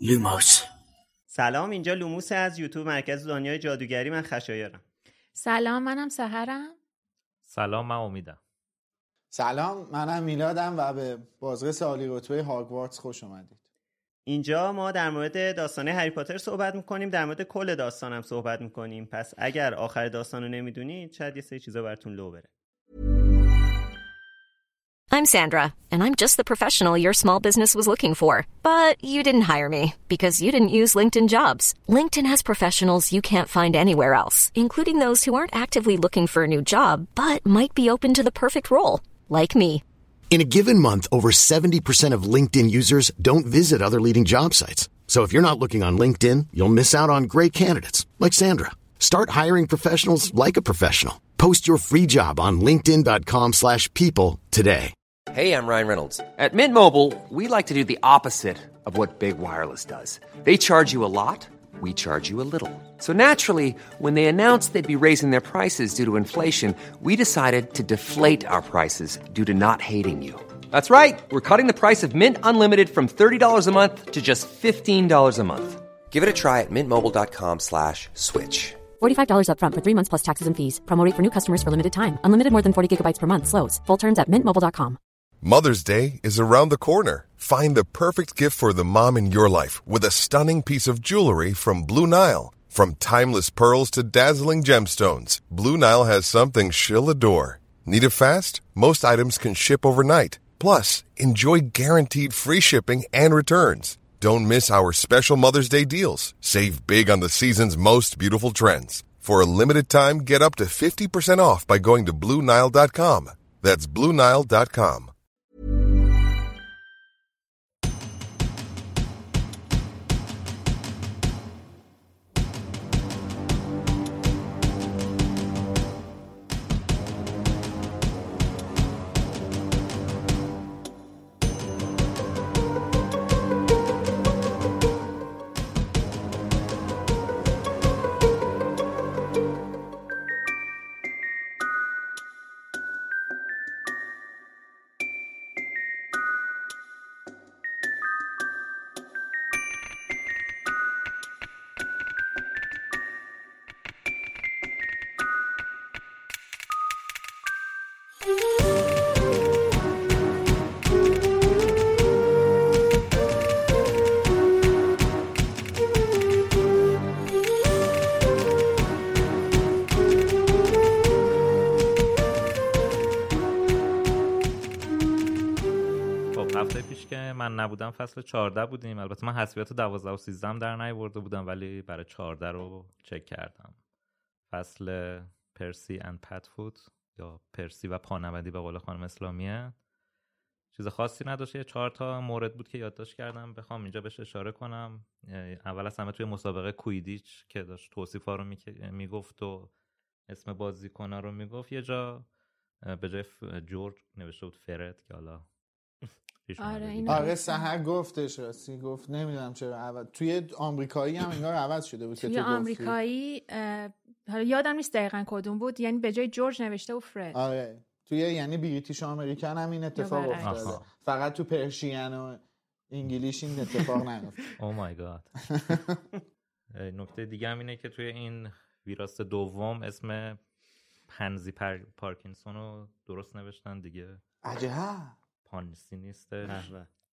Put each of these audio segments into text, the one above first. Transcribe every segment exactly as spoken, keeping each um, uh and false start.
لوموس. سلام، اینجا لوموس از یوتیوب مرکز دنیای جادوگری. من خشایارم. سلام، منم سحرم. سلام، من امیدم. سلام، منم میلادم و به بازرس عالی رتبه هاگوارتس خوش اومدید. اینجا ما در مورد داستان هری پاتر صحبت میکنیم، در مورد کل داستان هم صحبت میکنیم. پس اگر آخر داستان رو نمیدونید شاید یه سری چیزا براتون لو بره. I'm Sandra, and I'm just the professional your small business was looking for. But you didn't hire me because you didn't use LinkedIn Jobs. LinkedIn has professionals you can't find anywhere else, including those who aren't actively looking for a new job, but might be open to the perfect role, like me. In a given month, over seventy percent of LinkedIn users don't visit other leading job sites. So if you're not looking on LinkedIn, you'll miss out on great candidates, like Sandra. Start hiring professionals like a professional. Post your free job on linkedin.com slash people today. Hey, I'm Ryan Reynolds. At Mint Mobile, we like to do the opposite of what Big Wireless does. They charge you a lot, we charge you a little. So naturally, when they announced they'd be raising their prices due to inflation, we decided to deflate our prices due to not hating you. That's right. We're cutting the price of Mint Unlimited from thirty dollars a month to just fifteen dollars a month. Give it a try at mintmobile.com slash switch. forty-five dollars up front for three months plus taxes and fees. Promo rate for new customers for limited time. Unlimited more than forty gigabytes per month slows. Full terms at mint mobile dot com. Mother's Day is around the corner. Find the perfect gift for the mom in your life with a stunning piece of jewelry from Blue Nile. From timeless pearls to dazzling gemstones, Blue Nile has something she'll adore. Need it fast? Most items can ship overnight. Plus, enjoy guaranteed free shipping and returns. Don't miss our special Mother's Day deals. Save big on the season's most beautiful trends. For a limited time, get up to fifty percent off by going to blue nile dot com. That's blue nile dot com. من نبودم فصل چهارده بودیم. البته من حذفیات دوازده و سیزده هم در نیاورده بودم، ولی برای چهارده رو چک کردم. فصل پرسی اند پتفوت یا پرسی و پانوندی به قول خانم اسلامیه چیز خاصی نداشت. یه چهار تا مورد بود که یادداشت کردم بخوام اینجا بهش اشاره کنم. اول از همه توی مسابقه کویدیچ که داشت توصیفا رو میگفت و اسم بازیکن‌ها رو میگفت، یه جا به جای جورج نوشته بود فرد که حالا آره آره سحر گفتش، راستی گفت نمیدونم چرا عوض توی آمریکایی هم انگار عوض شده بود که تو توی آمریکایی حالا یادم نیست دقیقاً کدوم بود، یعنی به جای جورج نوشته بود فرد. آره توی یعنی بریتیش آمریکن هم این اتفاق افتاده، فقط تو پرشین و انگلیش این اتفاق نیفتاد. او مای گاد. نکته دیگه هم اینه که توی این ویراست دوم اسم پنزی پر... پارکینسون رو درست نوشتن دیگه. عجب پانسی نیستش.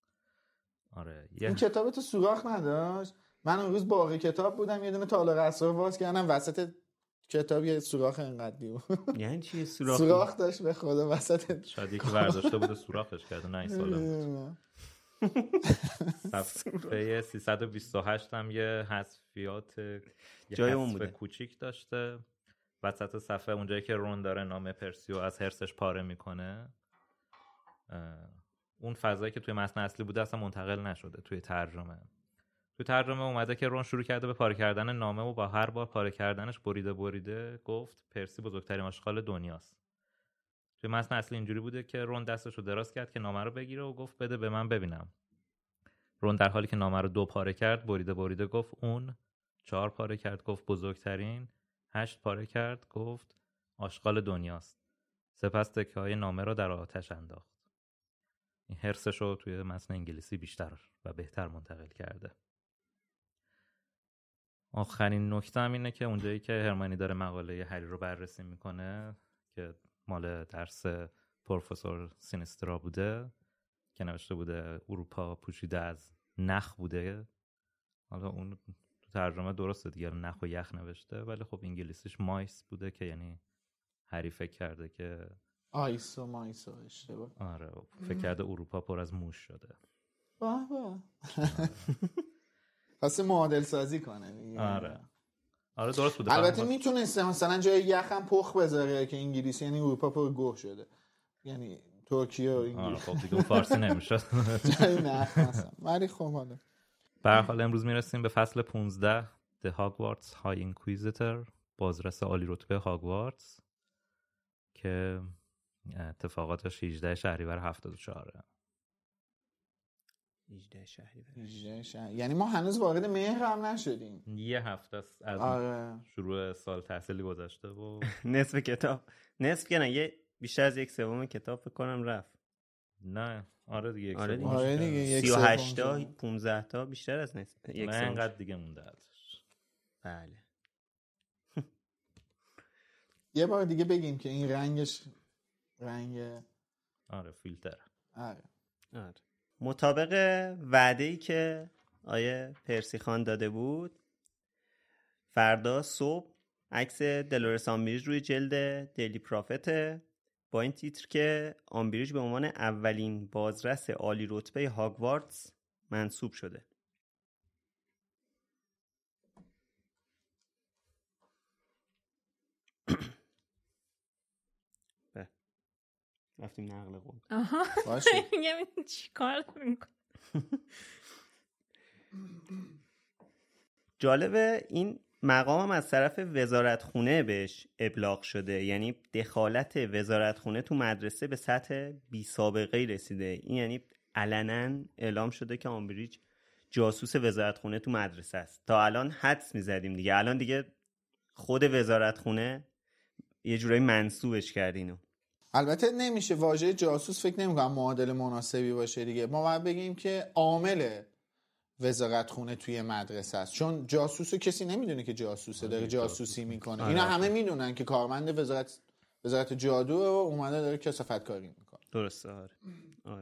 آره این کتاب تو سوراخ نداشت؟ من اون روز باقی کتاب بودم یه دونه تالار اسرار باز کردم وسط کتاب یه سوراخ اینقدی بود. یعنی چی سوراخ؟ سوراخ داشت به خدا وسط. شاید یکی برداشته بوده سوراخش کرده. نه این سالم صفحه سیصد و بیست و هشت هم یه حذفیات جای اون بوده کوچیک داشته وسط صفحه، اونجایی که رون داره نام پرسیو از هرسش پاره میکنه. اون فضایی که توی متن اصلی بوده اصلا منتقل نشده توی ترجمه. توی ترجمه اومده که رون شروع کرده به پاره کردن نامه و با هر بار پاره کردنش بریده بریده گفت پرسی بزرگترین آشغال دنیاست. توی متن اصلی اینجوری بوده که رون دستشو دراز کرد که نامه رو بگیره و گفت بده به من ببینم. رون در حالی که نامه رو دو پاره کرد بریده بریده گفت اون، چهار پاره کرد گفت بزرگترین، هشت پاره کرد گفت آشغال دنیاست. سپس تکه‌های نامه رو در آتش انداخت. این حرصش رو توی متن انگلیسی بیشتر و بهتر منتقل کرده. آخرین نکته هم اینه که اونجایی که هرماینی داره مقاله هری رو بررسی میکنه که مال درس پروفسور سینسترا بوده که نوشته بوده اروپا پوشیده از نخ بوده. حالا اون تو ترجمه درسته دیگه، نخ و یخ نوشته، ولی خب انگلیسیش مایس بوده که یعنی هری فکر کرده که آیس و مایس و اشتباه. آره فکر کرده اروپا پر از موش شده. واه واه خواسته معادل سازی کنه دیگه. آره آره درست بوده. البته میتونسته مثلا جای یخ هم پخ بذاره که انگلیسی یعنی اروپا پر گوه شده، یعنی ترکیه و انگلیس. آره خب دیگه فارسی نمیشد جای نخ مثلا. ولی خب حالا به هر حال امروز میرسیم به فصل پانزده The Hogwarts High Inquisitor، بازرس عالی رتبه هاگوارتس که اتفاقاتش هجده شهریور هفتاد و چهار. هجده شهریور. هجده شهر. یعنی ما هنوز وارد مهر هم نشدیم. یه هفته است از آره. شروع سال تحصیلی گذشته و نصف کتاب نصف که نه یه بیشتر از یک سوم کتاب فکر کنم رفت. نه آره دیگه یک آره سوم. آره دیگه سی و هشت تا پانزده تا بیشتر از نصف یک نه سوم. اینقدر دیگه مونده ازش. بله. یه بار دیگه بگیم که این رنگش رنگ آره فیلتر. آره. آره. مطابق وعده‌ای که آیه پرسی خان داده بود، فردا صبح عکس دلورس آمبریج روی جلد دیلی پرافت با این تیتر که آمبریج به عنوان اولین بازرس عالی رتبه هاگوارتس منصوب شده. رفتیم نقل قول. آها باشه. میگم چی کار میکنه. جالبه این مقام هم از طرف وزارتخونه بهش ابلاغ شده، یعنی دخالت وزارتخونه تو مدرسه به سطح بی سابقه‌ای رسیده. این یعنی علنا اعلام شده که آمبریج جاسوس وزارتخونه تو مدرسه است. تا الان حدس می‌زدیم دیگه، الان دیگه خود وزارتخونه یه جورایی منسوبش کرد اینو. البته نمیشه واژه جاسوس فکر نمی‌کنم معادل مناسبی باشه دیگه. ما باید بگیم که عامل وزارتخونه توی مدرسه است، چون جاسوسو کسی نمیدونه که جاسوسه داره جاسوسی میکنه. اینا همه میدونن که کارمند وزارت وزارت جادو و اومده داره کثافت کاری میکنه. درسته. آره آره.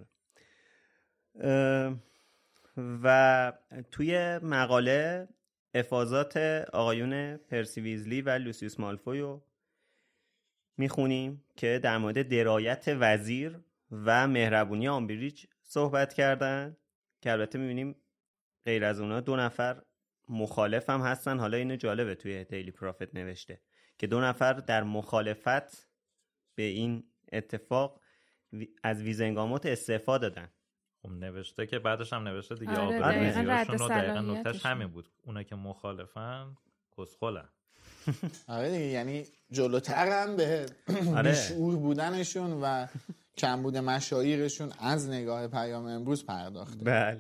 و توی مقاله افاضات آقایون پرسی ویزلی و لوسیوس مالفوی رو میخونیم که در مورد درایت وزیر و مهربونی آمبریج صحبت کردن، که البته میبینیم غیر از اونا دو نفر مخالف هم هستن. حالا اینو جالبه توی دیلی پرافت نوشته که دو نفر در مخالفت به این اتفاق از ویزنگاموت استعفا دادن. خب نوشته که بعدش هم نوشته دیگه آره آبروریزیاشون رو دقیقا نکتهش همین بود، اونا که مخالفن کسخلن. آره دیگه، یعنی جلوتر هم به آره. بیشعور بودنشون و کمبود مشایخشون از نگاه پیام امروز پرداخته. بله.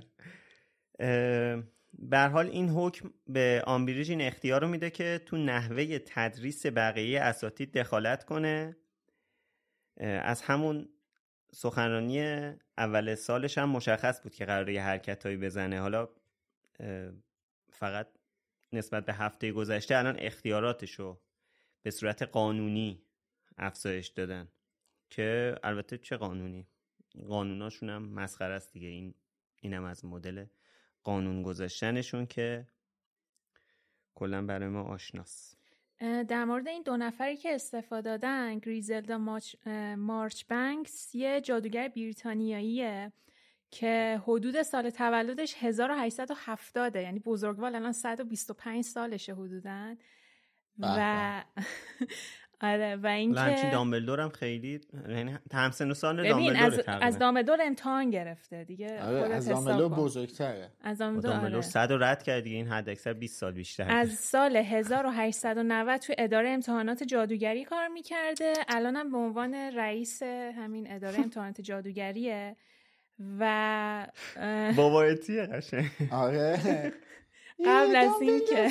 به هر حال این حکم به آمبریج این اختیار رو میده که تو نحوه تدریس بقیه اساتید دخالت کنه. از همون سخنرانی اول سالش هم مشخص بود که قراره یه حرکتایی بزنه. حالا فقط نسبت به هفته گذشته الان اختیاراتشو به صورت قانونی افزایش دادن که البته چه قانونی، قانوناشون هم مسخره است دیگه. این اینم از مدل قانون گذاشتنشون که کلا برای ما آشناست. در مورد این دو نفری که استعفا دادن، گریزلدا مارچ مارچ بانکس یه جادوگر بریتانیاییه که حدود سال تولدش هزار و هشتصد و هفتاد، یعنی بزرگوار الان صد و بیست و پنج سالشه حدوداً. و آره و این که همچین دامبلدور هم خیلی یعنی همسن و سال دامبلدور از تقریبا. از دامبلدور امتحان گرفته دیگه. آره از دامبلدور بزرگتره. از دامبلدور, دامبلدور صد رو رد کرد دیگه، این حد اکثر بیست سال بیشتر. از سال هزار و هشتصد و نود تو اداره امتحانات جادوگری کار میکرده، الانم به عنوان رئیس همین اداره امتحانات جادوگریه و بابایتیه قشنگ. آره قبل از این که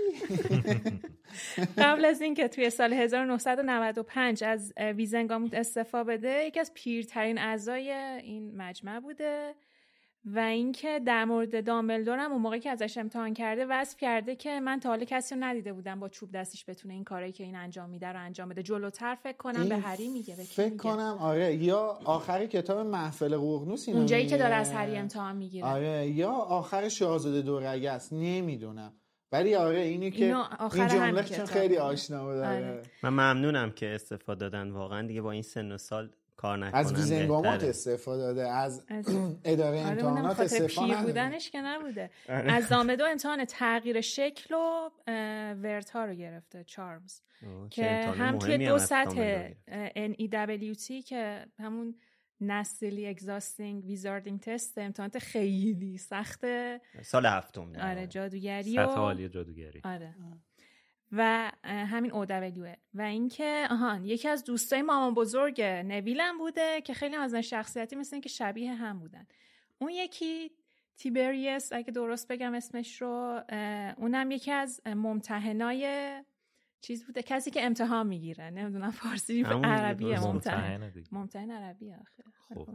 قبل از این که توی سال هزار و نهصد و نود و پنج از ویزنگاموت استعفا بده، یکی از پیرترین اعضای این مجمع بوده و اینکه در مورد دامبلدور هم اون موقعی که ازش امتحان کرده وصف کرده که من تا حالا کسی رو ندیده بودم با چوب دستیش بتونه این کارایی که این انجام میده رو انجام بده. جلوتر فکر کنم به هری میگه، به کی فکر میگه؟ کنم آره، یا آخر کتاب محفل ققنوس اینو اونجایی میگه. که داره از هری امتحان میگیره. آره، یا آخر شاهزاده دورگه است، نمیدونم. ولی آره اینی که این جمله چون خیلی آشنا بود. آره. من ممنونم که استفاده دادن، واقعا دیگه با این سن و سال کار نکنن. از ویزنگامات استفاده داده، از, از... اداره امتحانات استفاده پیر بودنش که نبوده. از دامبلدو امتحان تغییر شکل و ورتا رو گرفته، چارمز، که هم توی دو سطح ان ای دبلیو تی که همون نسلی اگزاستینگ ویزاردینگ تست، امتحانات خیلی سخته، سال هفتم. آره جادوگری سطح عالی جادوگری. آره. و همین او دبلیو و اینکه آهان یکی از دوستای مامان بزرگ نویلم بوده که خیلی از شخصیتی مثل این که شبیه هم بودن. اون یکی تیبریوس اگه درست بگم اسمش رو، اونم یکی از ممتحنای چیز بوده، کسی که امتحان میگیره، نمیدونم فارسی عربیه، ممتحن ممتحن عربی آخه خب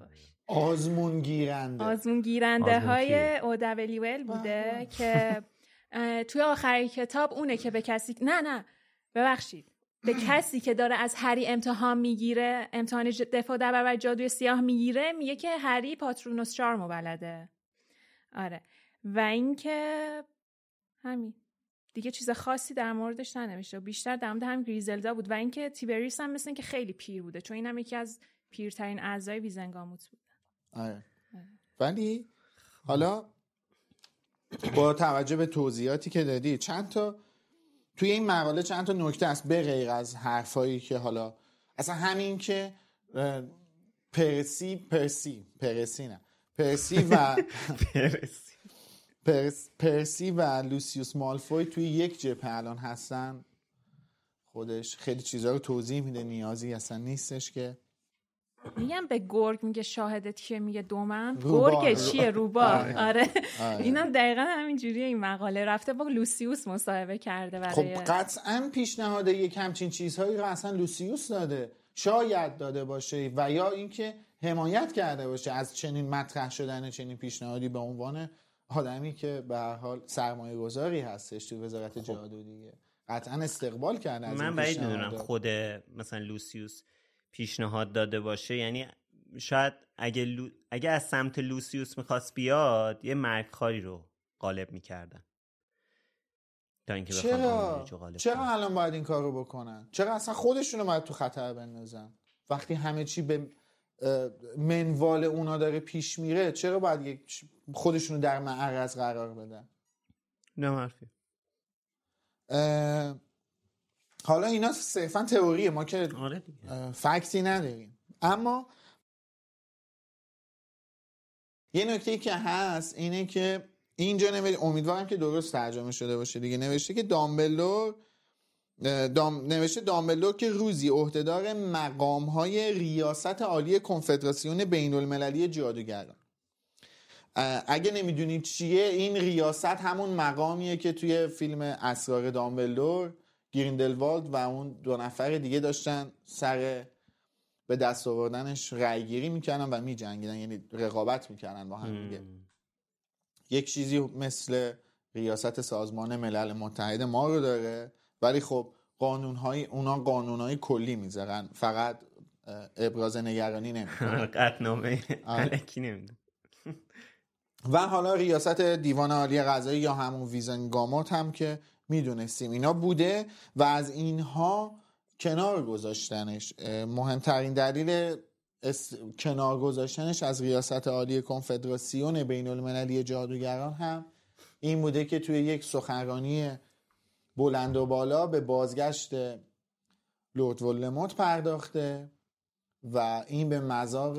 آزمون گیرنده آزمون گیرنده های او دبلیو ال بوده که توی آخری کتاب اونه که به کسی نه نه ببخشید به کسی که داره از هری امتحان میگیره، امتحان دفاع در برابر جادوی سیاه میگیره، میگه که هری پاترونوس چارمو بلده. آره. و اینکه همین دیگه چیز خاصی در موردش ننوشته، بیشتر در مورد هم گریزلدا بود. و اینکه تیبریوس هم مثل این که خیلی پیر بوده، چون اینم یکی از پیرترین اعضای ویزنگاموت بود. آره. ولی حالا با توجه به توضیحاتی که دادی، چند تا توی این مقاله چند تا نکته است به غیر از حرفایی که حالا اصلا همین که پرسی پرسی پرسی نه پرسی و پرسی پرس پرسی و لوسیوس مالفوی توی یک جبهه الان هستن، خودش خیلی چیزا رو توضیح میده، نیازی اصلا نیستش که میگم به گرگ میگه شاهدت کیه، میگه دومم گرگ چیه روبا. آره, آره. آره. اینم دقیقا همین جوریه. این مقاله رفته با لوسیوس مصاحبه کرده برای خب قطعا پیشنهاد یک همچین چیزهایی رو اصلا لوسیوس داده، شاید داده باشه و یا اینکه حمایت کرده باشه از چنین مطرح شدن چنین پیشنهادی به عنوان آدمی که به هر حال سرمایه گذاری هستش تو وزارت خب. جادو دیگه قطعا استقبال کرده از من بعید میدونم خود مثلا لوسیوس پیشنهاد داده باشه. یعنی شاید اگه, لو... اگه از سمت لوسیوس میخواست بیاد یه مرگخواری رو غالب میکردن تا اینکه چرا چرا الان باید این کار رو بکنن؟ چرا اصلا خودشونو باید تو خطر بندازن وقتی همه چی به منوال اونا داره پیش میره؟ چرا باید خودشونو در معرض قرار بدن؟ نه حرفی. حالا اینا صرفا تئوریه، ما که فکتی نداریم. اما یه نکته‌ای که هست اینه که اینجا نوشته، امیدوارم که درست ترجمه شده باشه دیگه، نوشته که دامبلدور دام نوشته دامبلدور که روزی عهدهدار مقام‌های ریاست عالی کنفدراسیون بین‌المللی جادوگران. اگه نمیدونید چیه این ریاست، همون مقامیه که توی فیلم اسرار دامبلدور گریندلوالد و اون دو نفر دیگه داشتن سر به دست آوردنش رأی گیری میکردن و میجنگیدن، یعنی رقابت میکردن با هم دیگه. یک چیزی مثل ریاست سازمان ملل متحد ما رو داره، ولی خب قانونهای اونا قانونهای کلی میذارن، فقط ابراز نگرانی نمیکنن، قطعنامه الکی نمیدن. و حالا ریاست دیوان عالی قضایی یا همون ویزنگاموت هم که میدونستیم اینا بوده و از اینها کنار گذاشتنش، مهمترین دلیل اس... کنار گذاشتنش از ریاست عالی کنفدراسیون بین المللی جادوگران هم این بوده که توی یک سخنرانی بلند و بالا به بازگشت لورد ولدمورت پرداخته و این به مذاق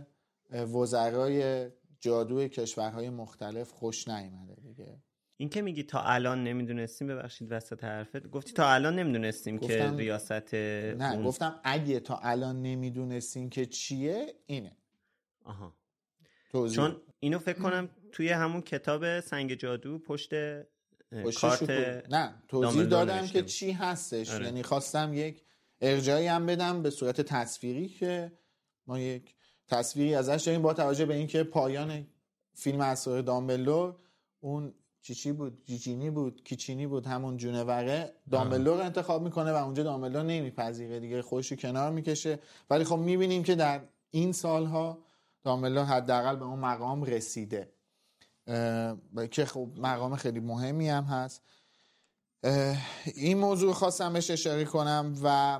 وزرای جادوی کشورهای مختلف خوش نیامده دیگه. این که میگی تا الان نمیدونستیم، ببخشید وسط حرفت گفتی تا الان نمیدونستیم که ریاست نه اون... گفتم اگه تا الان نمیدونستیم که چیه اینه. آها توضیح. چون اینو فکر کنم توی همون کتاب سنگ جادو پشت کارت نه توضیح دادم که چی هستش. آره. یعنی خواستم یک ارجاعی هم بدم به صورت تصویری که ما یک تصویری ازش داریم با توجه به اینکه پایان فیلم اسرار دامبلدور اون چیچی بود جیجینی بود کیچینی بود همون جونوره دامبلدور انتخاب میکنه و اونجا دامبلدور نمیپذیره دیگه، خودشو کنار میکشه. ولی خب میبینیم که در این سالها دامبلدور حداقل به اون مقام رسیده که خب مقام خیلی مهمی هم هست. این موضوع خواستم بهش اشاره کنم و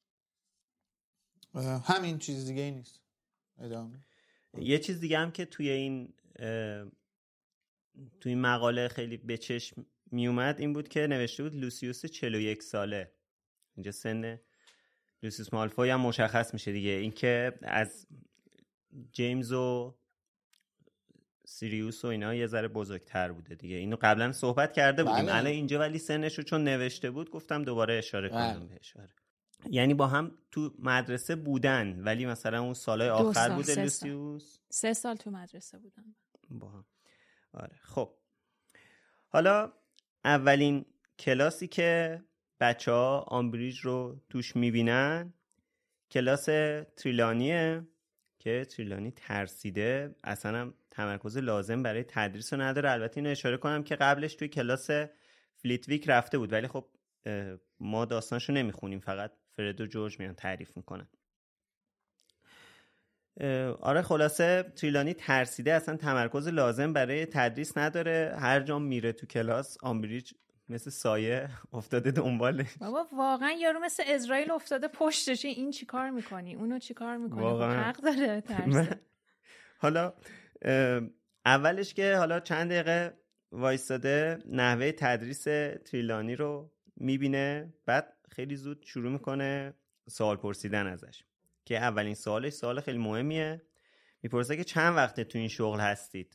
همین، چیز دیگه ای نیست. ادامه. یه چیز دیگه هم که توی این توی این مقاله خیلی به چشم می اومد این بود که نوشته بود لوسیوس چهل و یک ساله. اینجا سن لوسیوس مالفوی هم مشخص میشه دیگه، این که از جیمز و سیریوس و اینا یه ذره بزرگتر بوده دیگه. اینو قبلا صحبت کرده بودیم الان اینجا، ولی سنشو چون نوشته بود گفتم دوباره اشاره کنم بهش. یعنی با هم تو مدرسه بودن ولی مثلا اون سالهای آخر بوده لوسیوس. سه سال تو مدرسه بودن با هم. آره خب حالا اولین کلاسی که بچه ها آمبریج رو توش میبینن کلاس تریلانیه که تریلانی ترسیده، اصلا هم تمرکز لازم برای تدریس رو نداره. البته اینو اشاره کنم که قبلش توی کلاس فلیتویک رفته بود ولی خب ما داستانشو نمیخونیم، فقط فرد و جورج میان تعریف میکنن. آره خلاصه تریلانی ترسیده، اصلا تمرکز لازم برای تدریس نداره، هر جا میره تو کلاس آمبریج مثل سایه افتاده دنبالش. بابا واقعا یارو مثل اسرائیل افتاده پشتش، این چی کار میکنی اونو چی کار میکنی، حق داره ترسه. حالا اولش که حالا چند دقیقه وایستاده نحوه تدریس تریلانی رو میبینه، بعد خیلی زود شروع میکنه سوال پرسیدن ازش که اولین سوالش سوال خیلی مهمیه. میپرسه که چند وقته تو این شغل هستید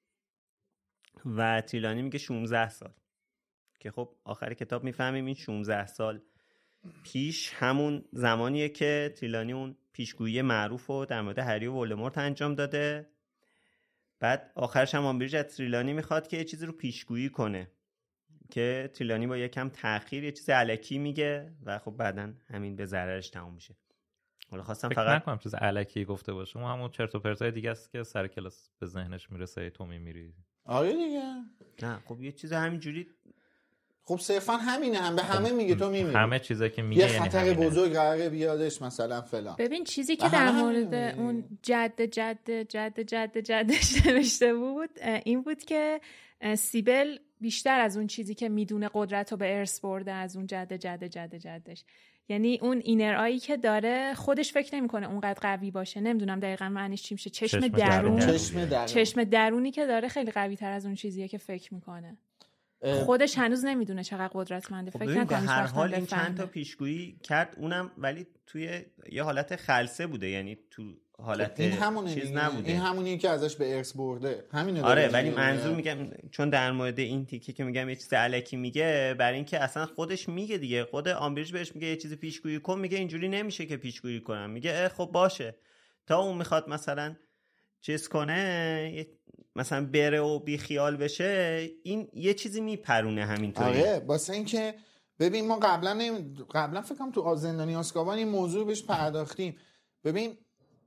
و تریلانی میگه شانزده سال، که خب آخر کتاب میفهمیم این شانزده سال پیش همون زمانیه که تریلانی اون پیشگویی معروف رو در مورد هری و ولدمورت انجام داده. بعد آخرش هم آمبریج از تریلانی میخواد که یه چیزی رو پیشگویی کنه که تریلانی با یکم تأخیر یه چیز الکی میگه و خب بعداً همین به ضررش تموم میشه. حالا خواستم فکر فقط نکنم چیز الکی گفته باشه، اون همون چرت و پرتای دیگه است که سر کلاس به ذهنش میرسه تو میمیری. آره دیگه. نه خب یه چیز همینجوری، خب صرفا همینه، هم به همه میگه تو میمیری. همه چیزا که میگه یه خطر بزرگ قراره بیادش مثلا فلان. ببین چیزی که در مورد اون جد جد جد جد جدش نوشته بود این بود که سیبل بیشتر از اون چیزی که میدونه قدرت رو به ارث برده از اون جد جد جد جدش، یعنی اون اینر آیی که داره خودش فکر نمیکنه اونقدر قوی باشه. نمیدونم دقیقاً معنیش چی میشه. چشم, چشم درون. درون چشم درون چشم درونی که داره خیلی قوی تر از اون چیزیه که فکر میکنه. خودش هنوز نمیدونه چقدر قدرتمنده. خب فکر نکنم هر حال این چند تا پیشگویی کرد، اونم ولی توی یه حالت خلسه بوده، یعنی تو حالت این همونه چیز دیگه. نبوده. این همونیه که ازش به ارث برده. همینه. آره ولی منظور میگم چون در مورد این تیکه که میگم یه چیز الکی میگه، برای اینکه اصلا خودش میگه دیگه، خود آمبریج بهش میگه یه چیز پیشگویی کن، میگه اینجوری نمیشه که پیشگویی کنم. میگه خب باشه، تا اون میخواد مثلا چیز کنه مثلا بره و بی خیال بشه، این یه چیزی میپرونه همینطوری. آره واسه اینکه ببین ما قبلا نیم... قبلا فکر کنم تو زندانی آزکابان این موضوع بهش پرداختیم. ببین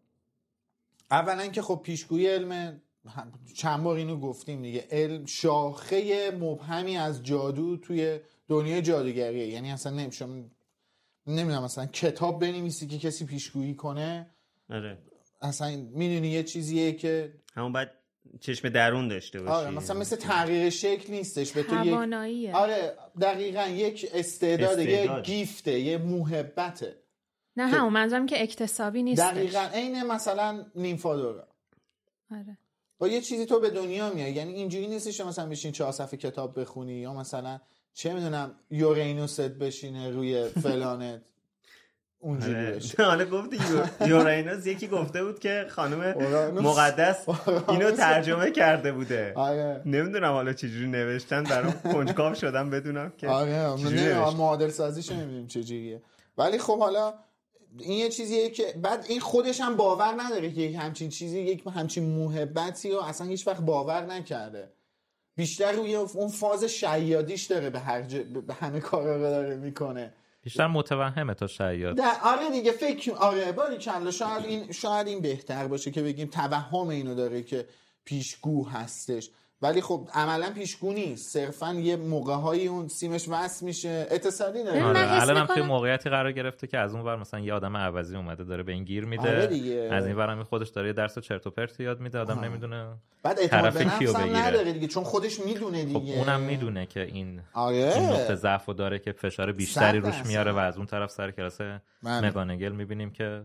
اولا که خب پیشگویی علم، چند بار اینو گفتیم دیگه، علم شاخه مبهمی از جادو توی دنیای جادوگریه. یعنی اصلا نمیشه نمیدونم مثلا کتاب بنویسی که کسی پیشگویی کنه. آره اصلا میدونی یه چیزیه که همون باید چشم درون داشته باشی. آره مثلا مثل تغییر شکل نیستش، به تو یک آره دقیقاً یک استعداد، یک گیفته، یه موهبته. نه همون منظورم که اکتسابی نیستش. دقیقاً عین مثلا نیمفادورا. آره با یه چیزی تو به دنیا میای، یعنی اینجوری نیستش مثلا بشین چهار صفحه کتاب بخونی یا مثلا چه میدونم یورینوست بشینه روی فلانت اونجوری بشه. حالا گفتی یورینوس، یکی گفته بود که خانم مقدس اینو ترجمه کرده بوده. آره نمیدونم حالا چجوری نوشتن، برام کنجکاو شدم بدونم که آره نه معادل سازیش نمیدونم چجوریه. ولی خب حالا این یه چیزیه که بعد این خودش هم باور نداره که یک همچین چیزی، یک همچین موهبتی رو اصلا هیچ وقت باور نکرده. بیشتر روی اون فاز شیادیش داره، به هر ج... به همه کارا رو داره میکنه. بیشتر متوهمه تا شیاد. آره دیگه فکر آره باری کلا شاید این شاید این بهتر باشه که بگیم توهم اینو داره که پیشگو هستش، ولی خب عملا پیشگو نیست، صرفا یه موقع‌هایی اون سیمش وصل میشه اتصالی داره. آره الان هم توی موقعیتی قرار گرفته که از اون ور مثلا یه آدم عوضی اومده داره به این گیر میده. آره دیگه. از این ور هم خودش داره یه درس چرت و پرت یاد میده، آدم نمیدونه بعد اعتماد به نفس هم نداره دیگه، چون خودش میدونه دیگه. خب اونم میدونه که این آره. این نقطه ضعفو داره که فشار بیشتری روش میاره و از اون طرف سر کلاس مگانگل میبینیم که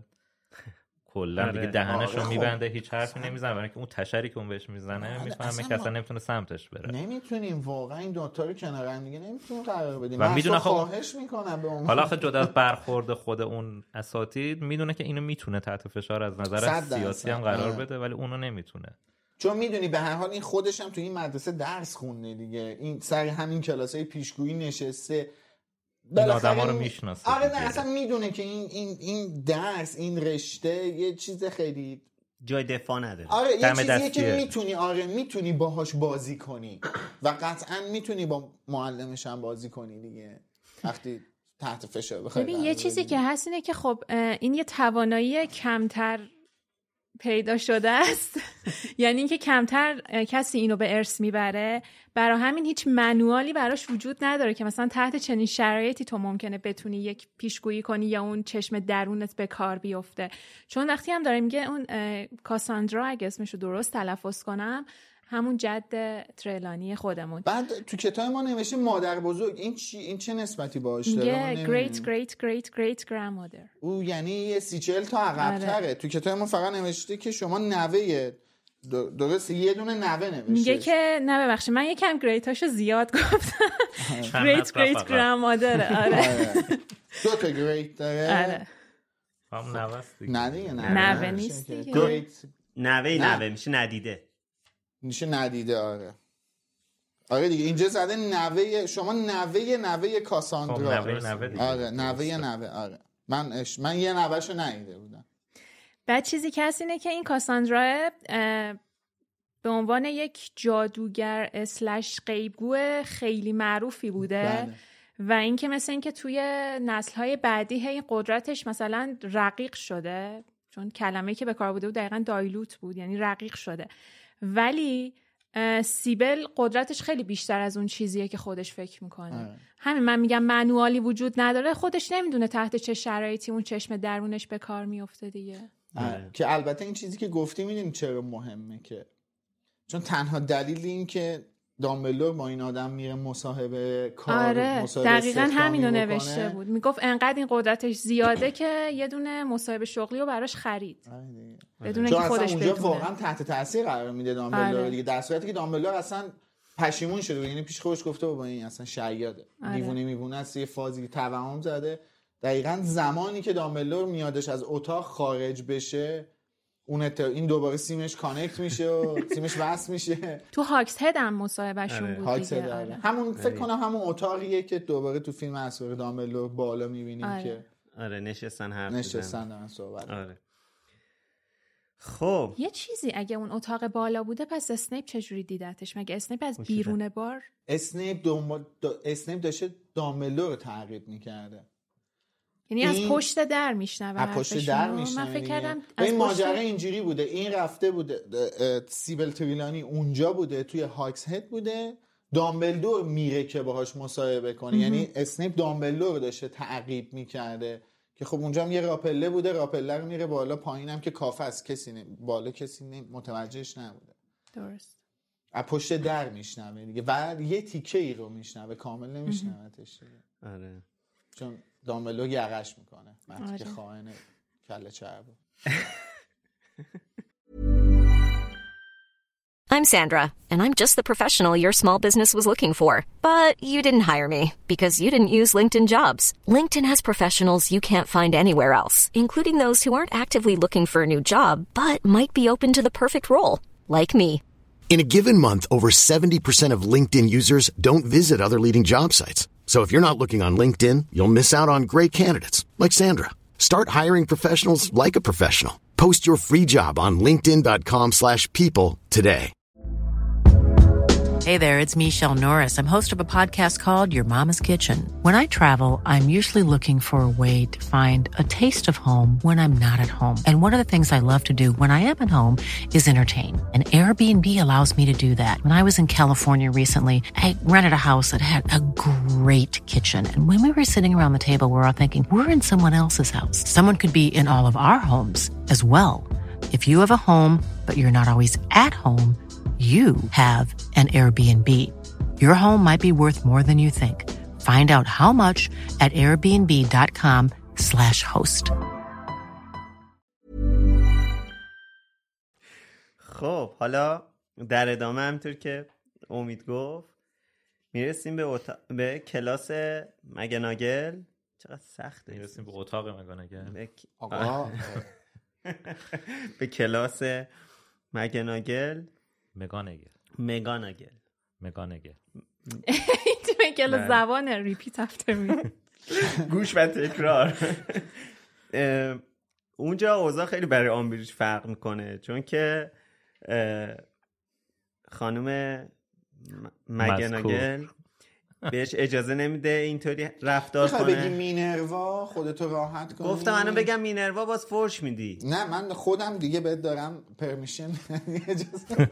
کلا دیگه دهنشو آره میبنده، هیچ حرفی نمیزنه، برای اینکه اون تشری که اون بهش میزنه میفهمه که اصلا نمیتونه سمتش بره. نمیتونیم واقعا این دو تا رو کنار هم دیگه نمیتونیم قرار بدیم. و میدونه خواهش میکنم به اون حالا آخه جدا از برخورد خود اون اساتید میدونه که اینو میتونه تحت فشار از نظر سیاسی هم قرار بده، ولی اونو نمیتونه، چون میدونی به هر حال این خودش هم تو این مدرسه درس خونده دیگه، این سر همین کلاسای پیشگویی نشسته، این آدما رو میشناسه. آره نه اصلا میدونه که این این این درس این رشته یه چیز خیلی جای دفاع نداره. آره یه چیزیه که میتونی آره میتونی باهاش بازی کنی و قطعا میتونی با معلمش هم بازی کنی دیگه وقتی تحت فشار بخوای. ببین یه چیزی که هست اینه که خب این یه توانایی کمتر پیدا شده است یعنی اینکه کمتر کسی اینو به ارث میبره، برای همین هیچ منوالی براش وجود نداره که مثلا تحت چنین شرایطی تو ممکنه بتونی یک پیشگویی کنی یا اون چشم درونت به کار بیفته. چون وقتی هم داره میگه اون کاساندرا اگه اسمشو درست تلفظ کنم، همون جد تریلانی خودمون، بعد تو کتاب ما نوشته مادر بزرگ، این چی این چه نسبتی باهاش داره؟ میگه great great great great grandmother. او یعنی یه سی چهل تا عقب‌تره. تو کتاب ما فقط نوشته که شما نوه، درست یه دونه نوه نوشته. میگه که نه ببخشید من یکم گریتاشو زیاد گفتم. great great grandmother. آره دو تا گریت داره. آره هم نوه است دیگه. نه دیگه نوه نیست دیگه. نوه نوه میشه ندیده. میشه ندیده. آره آره دیگه اینجا زده نوه شما نوه نوه کاساندرا. خب نوه نوه دیگه. آره نوه نوه. آره من اش... من یه نوهشو ندیده بودم. بعد چیزی که هست اینه که این کاساندرا به عنوان یک جادوگر اسلش غیبگو خیلی معروفی بوده. بله. و اینکه مثل اینکه توی نسل‌های بعدی هی قدرتش مثلا رقیق شده، چون کلمه‌ای که به کار بوده بود دقیقاً دایلوت بود، یعنی رقیق شده، ولی سیبل قدرتش خیلی بیشتر از اون چیزیه که خودش فکر میکنه. آه. همین من میگم منوالی وجود نداره، خودش نمیدونه تحت چه شرایطی اون چشم درونش به کار میفته دیگه. که البته این چیزی که گفتی میدونی چرا مهمه، که چون تنها دلیل این که دامبلدور با این آدم میره مصاحبه کار، آره مصاحبه دقیقاً همینو نوشته بود، میگفت انقدر این قدرتش زیاده که یه دونه مصاحبه شغلی رو براش خرید بدون اینکه خودش بدونه. اونجا واقعا تحت تاثیر قرار میده دامبلدور. آره. دیگه در صورتی که دامبلدور اصلا پشیمون شده بود، یعنی پیش خودش گفته با این اصلا شیاده. آره. دیوونه میوونه است، یه فازی توهم زده. دقیقاً زمانی که دامبلدور میادش از اتاق خارج بشه، اون این دوباره سیمش کانکت میشه و سیمش وصل میشه. تو هاکس هد هم مصاحبهشون بود دیگه. آره. همون فکر کنم همون اتاقیه که دوباره تو فیلم اسرار دامبلدور بالا میبینیم. آره. که آره نشستن حرف نشستن دارن صحبت. آره. خب یه چیزی اگه اون اتاق بالا بوده پس اسنیپ چجوری دیدتش؟ مگه اسنیپ از بیرون بار؟ اسنیپ دنبال دا... اسنیپ داشته دامبلدور رو تعقیب میکرده، یعنی از پشت در میشنوه. از پشت در میشنوه. من فکر کردم این ماجرا اینجوری بوده، این رفته بوده سیبل تریلانی اونجا بوده توی هاکس هد بوده، دامبلدور میره که باهاش مصاحبه کنه. یعنی اسنیپ دامبلدور رو داشته تعقیب میکرده که خب اونجا هم یه راپله بوده، راپله رو میره بالا پایینم که کافه است، کسی نه بالا کسی نه متوجهش نبوده. درست. از پشت در میشنوه دیگه و یه تیکه ای رو میشنوه، کامل نمیشنوتش دیگه. آره چون دامبلدور یقش میکنه وقتی که خائن کله چربه. I'm Sandra, and I'm just the professional your small business was looking for. But you didn't hire me because you didn't use LinkedIn Jobs. LinkedIn has professionals you can't find anywhere else, including those who aren't actively looking for a new job, but might be open to the perfect role, like me. In a given month, over seventy percent of LinkedIn users don't visit other leading job sites. So if you're not looking on LinkedIn, you'll miss out on great candidates like Sandra. Start hiring professionals like a professional. Post your free job on linkedin dot com slash people today. Hey there, it's Michelle Norris. I'm host of a podcast called Your Mama's Kitchen. When I travel, I'm usually looking for a way to find a taste of home when I'm not at home. And one of the things I love to do when I am at home is entertain. And Airbnb allows me to do that. When I was in California recently, I rented a house that had a great kitchen. And when we were sitting around the table, we were all thinking, we're in someone else's house. Someone could be in all of our homes as well. If you have a home, but you're not always at home, you have an Airbnb. Your home might be worth more than you think. Find out how much at airbnb.com slash host. خب حالا در ادامه همطور که امید گفت میرسیم به, اتاق... به کلاس مگناگل. چقدر سخته. میرسیم به اتاق مگناگل. به... آقا به کلاس مگناگل مگانگل مگانگل مگانگل این کلاس زبانه. ریپیت افتر می. گوش و تکرار. اونجا اوضاع خیلی برای آمبریج فرق میکنه چون که خانم مگناگل بهش اجازه نمیده اینطوری رفتار کنه. میخوای بگی مینروا خودتو راحت کنی؟ گفتم منو بگم مینروا باز فوش میدی. نه من خودم دیگه بهت دارم پرمیشن اجازه.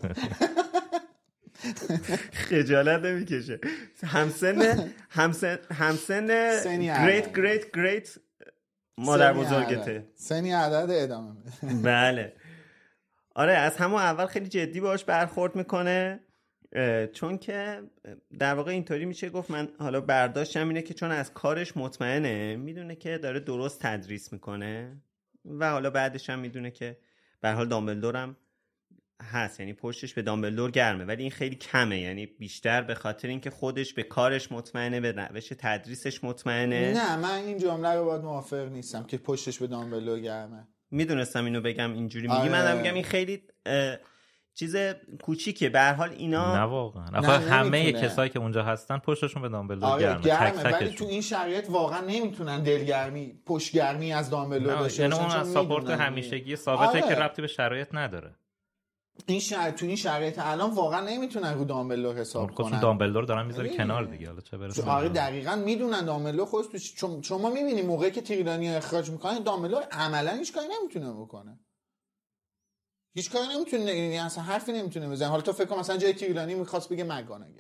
خجالت نمیکشه. همسن همسن همسن گریت گریت گریت مادر بزرگته. سنی عدد ادامه. بله. آره از همون اول خیلی جدی باهاش برخورد میکنه چون که در واقع اینطوری میشه گفت من حالا برداشتم اینه که چون از کارش مطمئنه، میدونه که داره درست تدریس میکنه و حالا بعدش هم میدونه که به هر حال دامبلدور هم هست، یعنی پشتش به دامبلدور گرمه، ولی این خیلی کمه، یعنی بیشتر به خاطر اینکه خودش به کارش مطمئنه، به روش تدریسش مطمئنه. نه من این جمله رو باید موافق نیستم که پشتش به دامبلدور گرمه. میدونستم اینو بگم اینجوری میگی. آره. من میگم این خیلی چیز کوچیکه، به هر حال اینا نه واقعا آخه همه کسایی که اونجا هستن پشتشون به دامبلدور آره گرمه, گرمه تک تکشون. ولی تو این شرایط واقعا نمیتونن دلگرمی پشتگرمی از دامبلدور داشته باشن. یعنی اون از ساپورت همیشگی ثابته آره. که ربطی به شرایط نداره. این شرایط تو این شرایط الان واقعا نمیتونن رو دامبلدور حساب کنن. خودشون دامبلدور دارن میذاره کنار دیگه، حالا چه برسه. آره دقیقاً میدونن دامبلدور خودش، چون شما میبینی موقعی که تیرانی اخراج میکنه دامبلدور عملا هیچ کاری نمیتونه بکنه. هیچ کاری نمیتونه، یعنی اصلا حرفی نمیتونه بزنه. حالا تو فکر کن مثلا جای تیرانی میخواست بگه مگانگل.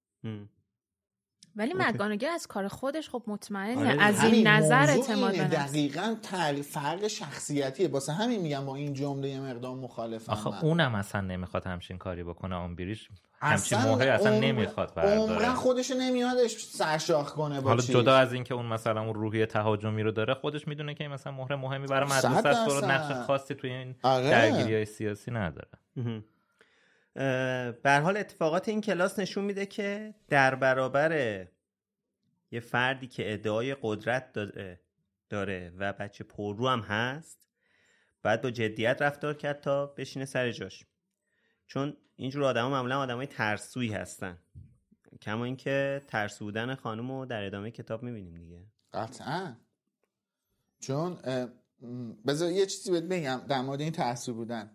ولی مگانگل از کار خودش خب مطمئنه. آره از این نظر اعتماد به نفس. دقیقاً فرق شخصیتیه. واسه همین میگم با این جمله یه مقدار مخالفم. آخه اونم اصلا نمیخواد همچین کاری بکنه. آمبریج همچین موقعی اصلا عمر... نمیخواد برداره. عمرن خودش نمیادش سرشاخ کنه با حالا چیز. جدا از این که اون مثلا اون روحیه تهاجمی رو داره، خودش میدونه که این مثلا مهره مهمی برای مدرسه است و نقش خاصی توی این آره. درگیری‌های سیاسی نداره. به هر حال اتفاقات این کلاس نشون میده که در برابر یه فردی که ادعای قدرت داره, داره و بچه پررو هم هست، باید با جدیت رفتار کرد تا بشینه سر جاش، چون اینجور آدم معمولا آدم های ترسویی هستن، کما اینکه ترسو بودن خانم رو در ادامه کتاب میبینیم دیگه. قطعا. چون بذار یه چیزی بهت بگم در مورد این ترسو بودن.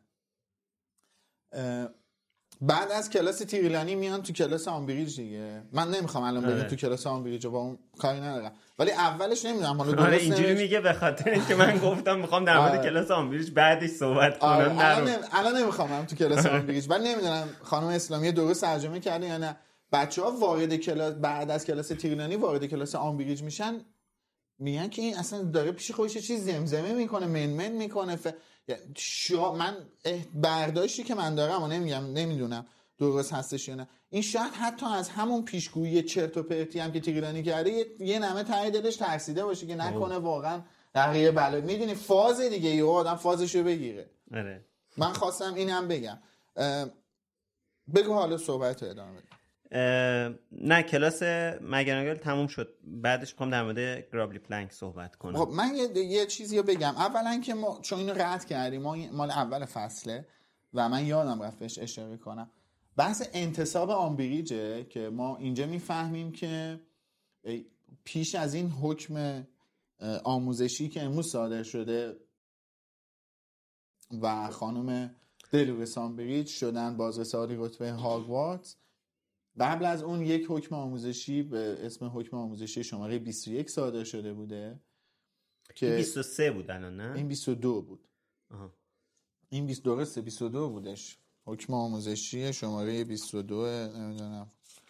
بعد از کلاس تیریلانی میان تو کلاس آمبریج دیگه. من نمیخوام الان بگم تو کلاس آمبریج با اون کاری ندارم، ولی اولش نمیدونم حالا درست. آره اینجوری میگه به خاطر اینکه من گفتم میخوام در مورد کلاس آمبریج بعدش صحبت کنم. آره الان نم... الان نمیخوام هم تو کلاس آمبریج، ولی نمیدونم خانم اسلامی درست ترجمه کرده یا نه. بچه‌ها وارد کلاس بعد از کلاس تیریلانی وارد کلاس آمبریج میشن، میگن که این اصلا داره پیش خودش چیز زمزمه میکنه، منمن میکنه. ف... شا... من برداشتی که من دارم و نمیگم نمیدونم درست هستش یا نه، این شاید حتی از همون پیشگویی چرت و پرتی هم که تیرانی کرده یه, یه نمه ته دلش ترسیده باشه که نکنه واقعا دقیقه بله. میدونی فاز دیگه یه آدم فازشو بگیره. آره. من خواستم اینم بگم. بگو حالا صحبت رو ادامه بده. نه کلاس مگناگل تموم شد، بعدش میخوام در مورد گرابلی پلنک صحبت کنم. خب من یه, یه چیزی رو بگم. اولا که ما چون اینو رد کردیم، ما مال اول فصله و من یادم رفت بهش اشاره کنم، بحث انتصاب آمبریجه که ما اینجا میفهمیم که پیش از این حکم آموزشی که امروز صادر شده و خانم دلوریس آمبریج شدن بازرسانی رتبه هاگوارتس، قبل از اون یک حکم آموزشی به اسم حکم آموزشی شماره بیست و یک صادر شده بوده که بیست و سه بود الان، نه؟ این بیست و دو بود. آها. این بیست درسته بیست و دو بودش. حکم آموزشی شماره بیست و دو نمیدونم.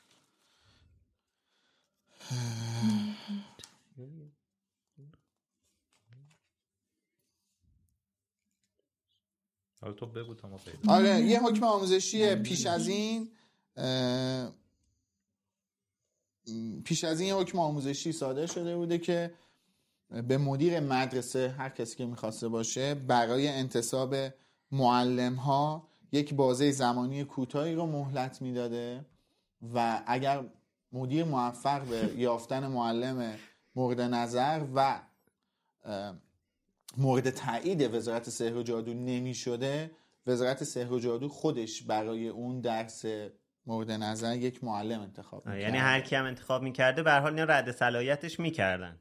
حالا تو بگو تا ما پیدا. آره یه حکم آموزشی پیش از این پیش از این یه حکم آموزشی صادر شده بوده که به مدیر مدرسه هر کسی که میخواسته باشه برای انتصاب معلم ها یک بازه زمانی کوتاهی رو مهلت میداده و اگر مدیر موفق به یافتن معلم مورد نظر و مورد تایید وزارت سحر و جادو نمی شده، وزارت سحر و جادو خودش برای اون درس مورد نظر یک معلم انتخاب می‌کرد. یعنی هر کی هم انتخاب می‌کرده به هر حال اینا رد صلاحیتش می‌کردن.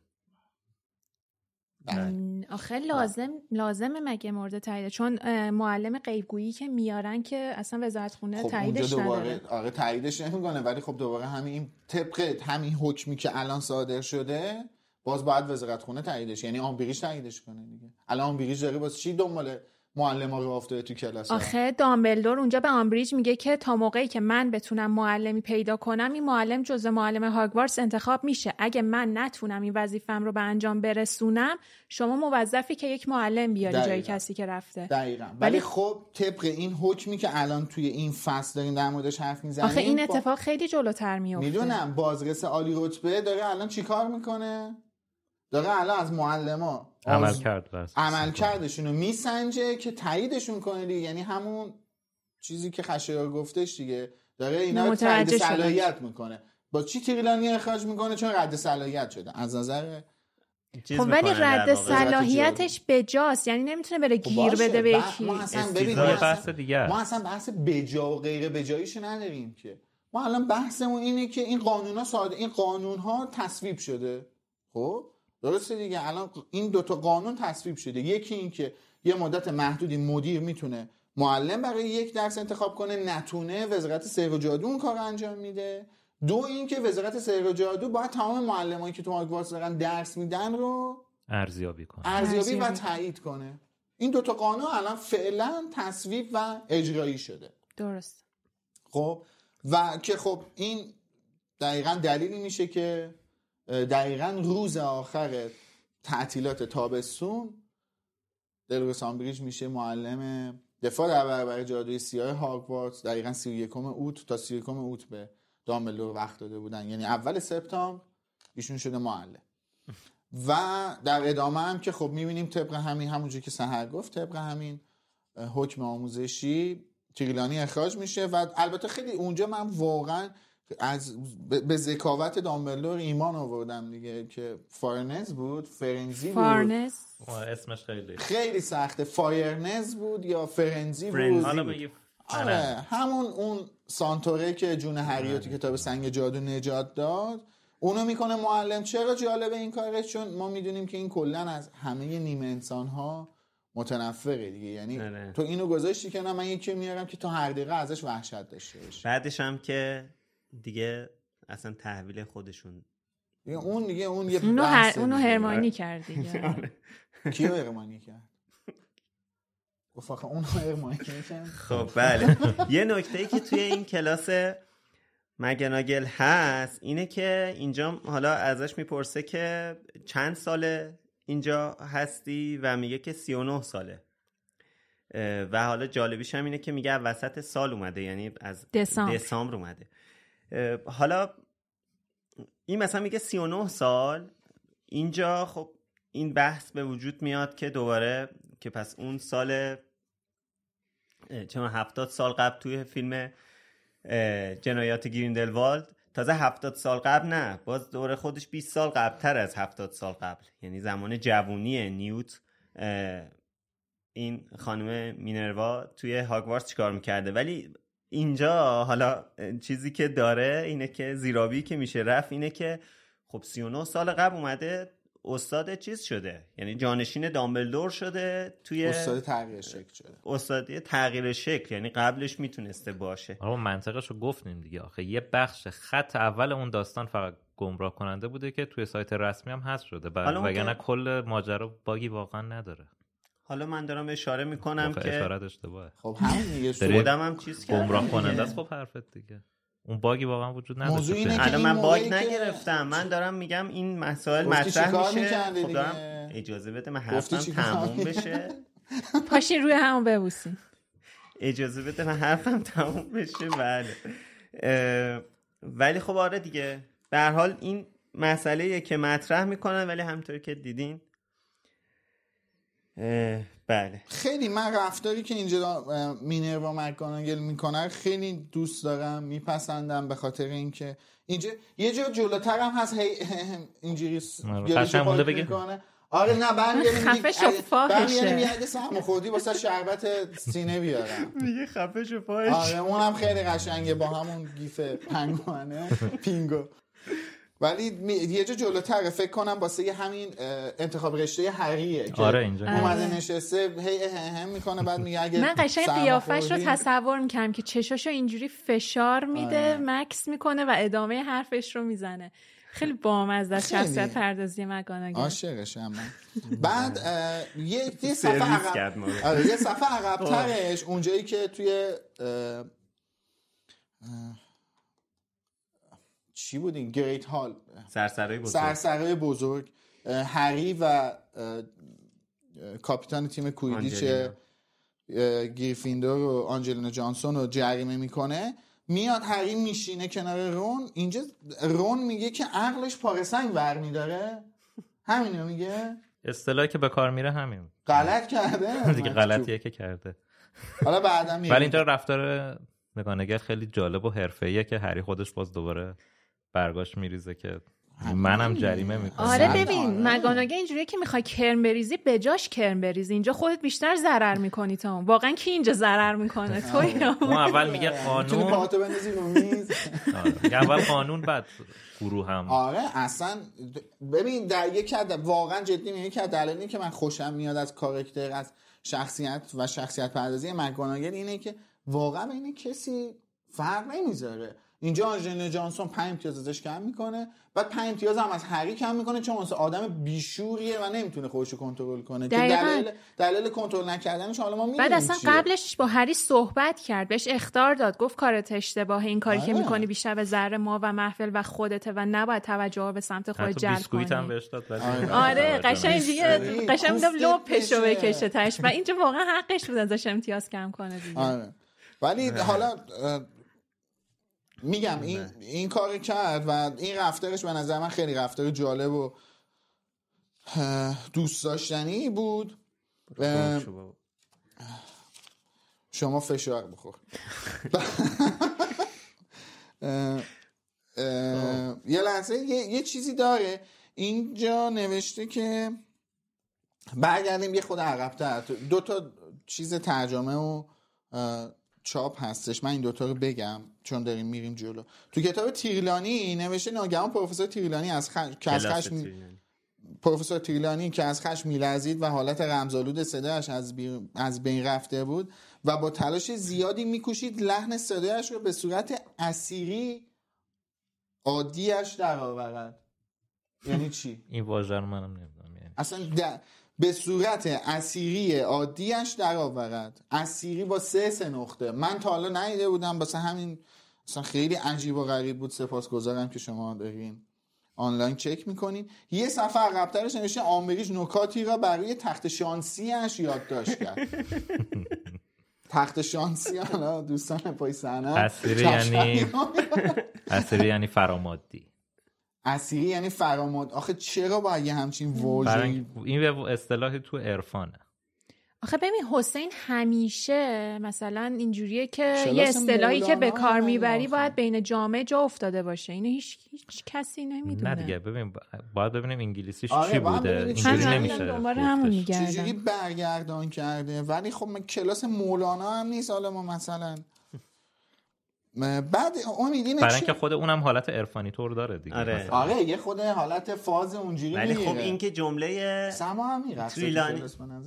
آخه لازم لازمه مگه مورد تایید، چون معلم غیبگویی که میارن که اصلا وزارت خونه خب تاییدش نداره. نداره. آره تاییدش نمی‌کنه، ولی خب دوباره همین طبق همین حکمی که الان صادر شده باز باید وزارت خونه تاییدش، یعنی آمبریج تاییدش کنه دیگه. الان آمبریج داره واسه چی دنبال معلم‌ها رو افتاده تو کلاس؟ آخه دامبلدور اونجا به آمبریج میگه که تا موقعی که من بتونم معلمی پیدا کنم این معلم جزو معلم هاگوارتس انتخاب میشه. اگه من نتونم این وظیفه‌م رو به انجام برسونم شما موظفی که یک معلم بیاری دقیقا. جای کسی که رفته. دقیقاً. ولی خب طبق این حکمی که الان توی این فصل داریم در موردش حرف میزنیم، آخه این اتفاق با... خیلی جلوتر میفته. میدونم بازرس عالی رتبه داره الان چیکار میکنه؟ داره الان از معلما عمل کرد عمل کردشون رو میسنجه که تاییدشون کنه دیگه. یعنی همون چیزی که خشایار گفتش دیگه، داره اینا رو تایید صلاحیت میکنه. با چی تریلیونی اخراج میکنه؟ چون رد صلاحیت شده از نظر. خب ولی رد صلاحیتش بجاست، یعنی نمیتونه بره گیر بده به یکی. ما اصلا ببین بحث دیگه، ما اصلا بحث بجا و غیر بجاییش نداریم که. ما الان بحثمون اینه که این قانونا ساده، این قانون‌ها تصویب شده. خب درسته دیگه. الان این دوتا قانون تصویب شده. یکی این که یه مدت محدودی مدیر میتونه معلم برای یک درس انتخاب کنه، نتونه وزارت سحر و جادو اون کار انجام میده. دو این که وزارت سحر و جادو باید تمام معلمایی که تو هاگوارتس دارن درس میدن رو ارزیابی کنه ارزیابی و تایید کنه. این دوتا قانون الان فعلا تصویب و اجرایی شده. درست. خب و که خب این دقیقاً دلیلی میشه که دقیقاً روز آخر تعطیلات تابستون دلویس آمبریج میشه معلم دفاع در برابر جادوی سیاه هاگوارتس. دقیقاً سی و یکم اوت تا سی و یکم اوت به دامبلدور وقت داده بودن، یعنی اول سپتامبر ایشون شده معلم. و در ادامه هم که خب میبینیم طبق همین همونجوری که سحر گفت، طبق همین حکم آموزشی تریلیونی اخراج میشه. و البته خیلی اونجا من واقعاً از به ذکاوت دامبلدور ایمان آوردم دیگه که فارنز بود، فرنزی بود. فارنز اسمش خیلی خیلی سخته. فایرنز بود یا فرنزی بود. حالا بگی آره همون اون سانتوره که جون هری تو کتاب سنگ جادو نجات داد اونو میکنه معلم. چرا جالبه این کارش؟ چون ما میدونیم که این کلن از همه نیمه انسان ها متنفره دیگه. یعنی اره. تو اینو گذاشتی که نه من یکی میارم که تو هر دقیقه ازش وحشت داشته باشی. بعدش هم که دیگه اصلا تحویل خودشون دیگه اون دیگه اون یه اونو هر... اونو هرمانی کرد دیگه. کیو هرمانی کرد؟ گفت آخه اونو هرمانی کرد. خب بله. یه نکته‌ای که توی این کلاس مگناگل هست اینه که اینجا حالا ازش میپرسه که چند ساله اینجا هستی و میگه که سی و نه ساله. و حالا جالبیش هم اینه که میگه وسط سال اومده، یعنی از دسامبر, دسامبر اومده. حالا این مثلا میگه سی و نه سال. اینجا خب این بحث به وجود میاد که دوباره که پس اون سال چون هفتاد سال قبل توی فیلم جنایات گریندلوالد تازه هفتاد سال قبل نه، باز دوره خودش بیست سال قبلتر از هفتاد سال قبل، یعنی زمان جوونی نیوت این خانم مینروا توی هاگوارتس چیکار میکرده. ولی اینجا حالا چیزی که داره اینه که زیرابی که میشه رفت اینه که خب سی و نه سال قبل اومده استاد چیز شده، یعنی جانشین دامبلدور شده، توی استاد تغییر شکل شده، استادی تغییر شکل، یعنی قبلش میتونسته باشه. آره منطقشو گفتیم دیگه. آخه یه بخش خط اول اون داستان فقط گمراه کننده بوده که توی سایت رسمی هم حذف شده، وگرنه کل ماجرا باگی واقعا نداره. حالا من دارم اشاره میکنم که اشاره اشتباهه. خب همین دیگه خودم هم چیز کردم گمراه کننده است. خب حرفت دیگه، اون باگی واقعا وجود نداره. الان من باگ نگرفتم، من دارم میگم این مسائل مطرح میشه. خب دارم اجازه بده من حرفم تموم بشه. پاشین روی همون ببوسین. اجازه بده من حرفم تموم بشه. بله ولی خب آره دیگه، به هر حال این مسئله‌ایه که مطرح میکنن، ولی همونطوری که دیدین بله خیلی من رفتاری که اینجا مینروا مک‌گوناگل میکنه خیلی دوست دارم، میپسندم، به خاطر اینکه اینجا یه جا جلوتر هم هست هی اینجوری قشنگ مونده بگه آره نه برمیگردیم خفش و فاحشه، برمیگردیم یه حدیث همخوردی واسه شربت سینه بیارم میگه خفش و فاحش. آره اونم خیلی قشنگه با همون گیف پنگوانه پینگو. ولی یه جا جلوتره فکر کنم واسه همین انتخاب رشته هریه که آره اینجا اومده نشسته هی هم میکنه، بعد میگه اگه من قشنگ قیافش رو تصور میکنم که چشاشو اینجوری فشار میده، مکس میکنه و ادامه حرفش رو میزنه. خیلی بامزه است شخصیت پردازی مک‌گوناگل. عاشقشم من. بعد یه یه صفحه عقب آره یه صفحه عقب‌ترش اونجایی که توی چی بود این گریت هال، سرسرای بزرگ سرسرای بزرگ هری و کاپیتان تیم کویدیچ گریفیندور و آنجلینا جانسون رو جریمه میکنه. میاد هری میشینه کنار رون، اینجا رون میگه که عقلش پارسنگ برمیداره، همینو میگه، اصطلاحی که به کار میره همین. غلط کرده دیگه، غلطیه که کرده. حالا بعدا میگه. ولی اینجا رفتار مک‌گوناگل خیلی جالب و حرفه‌ایه که هری خودش باز دوباره برگاش میریزه که منم جریمه میکنم. آره ببین مک‌گوناگل اینجوریه که میخوای کرم بریزی به جاش کرم بریزی، اینجا خودت بیشتر ضرر میکنی. تا اون واقعا کی اینجا ضرر میکنه؟ تو یا اون؟ اول میگه قانون، پاتو بندازی رو میز. آره اول قانون بعد گروه هم. آره اصلا ببین در یک حد واقعا جدی میگم که دلیلی که من خوشم میاد از کاراکتر، از شخصیت و شخصیت پردازی مک‌گوناگل اینه که واقعا بین کسی فرق نمیذاره. اینجا آنجلینا جانسون پنج امتیاز ازش کم میکنه، بعد پنج امتیاز هم از هری کم میکنه چون مثلا آدم بیشوریه و نمیتونه خودشو کنترل کنه. که دلیل دلیل کنترل نکردنش حالا ما میدونیم. بعد اصلا چیه. قبلش با هری صحبت کرد، بهش اخطار داد، گفت کارت اشتباهه، این کاری آره. که میکنی بیشتر به ضرر ما و محفل و خودته و نباید توجه به سمت خودت جلب کنی. بیسکویت هم بهش داد. آره قشنگ دیگه قشنگ میگم لپشو بکشه تاش و اینجا واقعا حقش بود ازش امتیاز کم کنه دیگه. آره. ولی حالا میگم این این کارو کرد و این رفتارش به نظر من خیلی رفتار جالب و دوست داشتنی بود. شما فشار بخور. یه لحظه یه, یه چیزی داره اینجا نوشته که برگردیم یه خود عقب‌تر، دو تا چیز ترجمه و چاپ هستش، من این دوتا رو بگم چون داریم میریم جلو. تو کتاب تیرلانی نوشته ناگهان پروفسور تیرلانی از خش... که از خشم می... پروفسور تیرلانی که از خشم میلرزید و حالت رمزآلود صدایش از, بی... از بین رفته بود و با تلاش زیادی میکوشید لحن صدایش رو به صورت اسیری عادیش در آورد. یعنی چی؟ این واژه رو منم نمیدونم یعنی اصلا د... به صورت اسیری عادیش در آورد. اسیری با سه سه نقطه. من تا حالا ندیده بودم، واسه همین اصلا خیلی عجیب و غریب بود. سپاسگزارم که شما دارین آنلاین چک میکنین. یه صفحه عقب‌ترش نوشته آمبریج نکاتی را برای تخت شانسیش یادداشت کرد. تخت شانسی حالا دوستان پای صحنه اسیری یعنی اسیری یعنی فرامادی. اسیری یعنی فراماد. آخه چرا باید یه همچین واژه‌ای؟ این اصطلاحی تو عرفانه. آخه ببین حسین همیشه مثلا اینجوریه که یه اصطلاحی که به کار میبری باید بین جامعه جا افتاده باشه. اینو هیچ هیچ کسی نمیدونه. نه دیگه ببین باید ببینیم انگلیسیش آره چی بوده. اینجوری نمیشه. چجوری برگردان کرده. ولی خب من کلاس مولانا هم نیست حالا ما مثلا بعد امیدینه برای اینکه خود اونم حالت عرفانی طور داره دیگه. آره آره یه خود حالت فاز اونجوری ولی میگیره. خب این که جمله سما هم میرسه تریلانی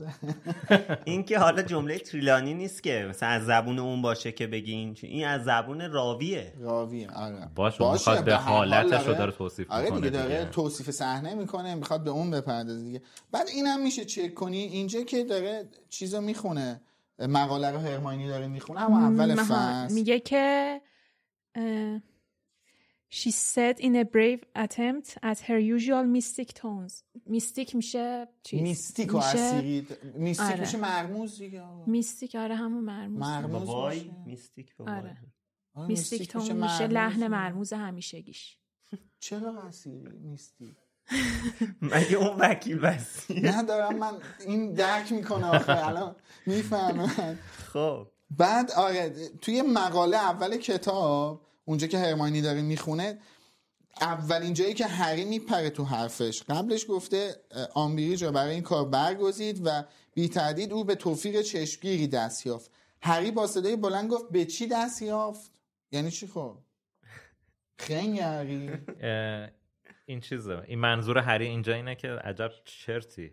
این که حالا جمله تریلانی نیست که مثلا از زبون اون باشه که بگین، این از زبون راویه راویه. آره باشه, باشه. میخواد به حالتش رو داره توصیف آره میکنه دیگه، داره دیگه. توصیف صحنه میکنه، میخواد به اون بپردازه دیگه. بعد اینم میشه چک کنی اینجا که داره چیزو میخونه، مقاله رو هرماینی داره میخونه اما اول فصل میگه که uh, she said in a brave attempt at her usual mystic tones. میستیک میشه چیز؟ میستیک و اسیری. میستیک آره. میشه مرموز دیگه. میستیک آره همون مرموز. مرموز وای میستیک با آره. آره. میستیک تون میشه لحن مرموز همیشگیش. چرا اسیری میستیک؟ مگه اون وکیل بسی؟ نه دارم من این درک میکنه آخه الان میفهمم. خب بعد آره توی مقاله اول کتاب اونجا که هرماینی داره میخونه، اولین جایی که هری میپره تو حرفش، قبلش گفته آمبریج رو برای این کار برگزید و بی تردید او به توفیق چشمگیری دست یافت. هری با صدای بلند گفت به چی دست یافت؟ یعنی چی؟ خب خیلی هری این چیزه، این منظور هری اینجا اینه که عجب چرتی.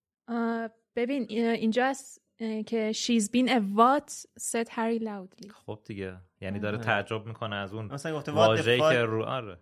ببین اینجا است که she's been a what said Harry loudly. خب دیگه یعنی داره تعجب میکنه از اون واژه‌ای که رو آره.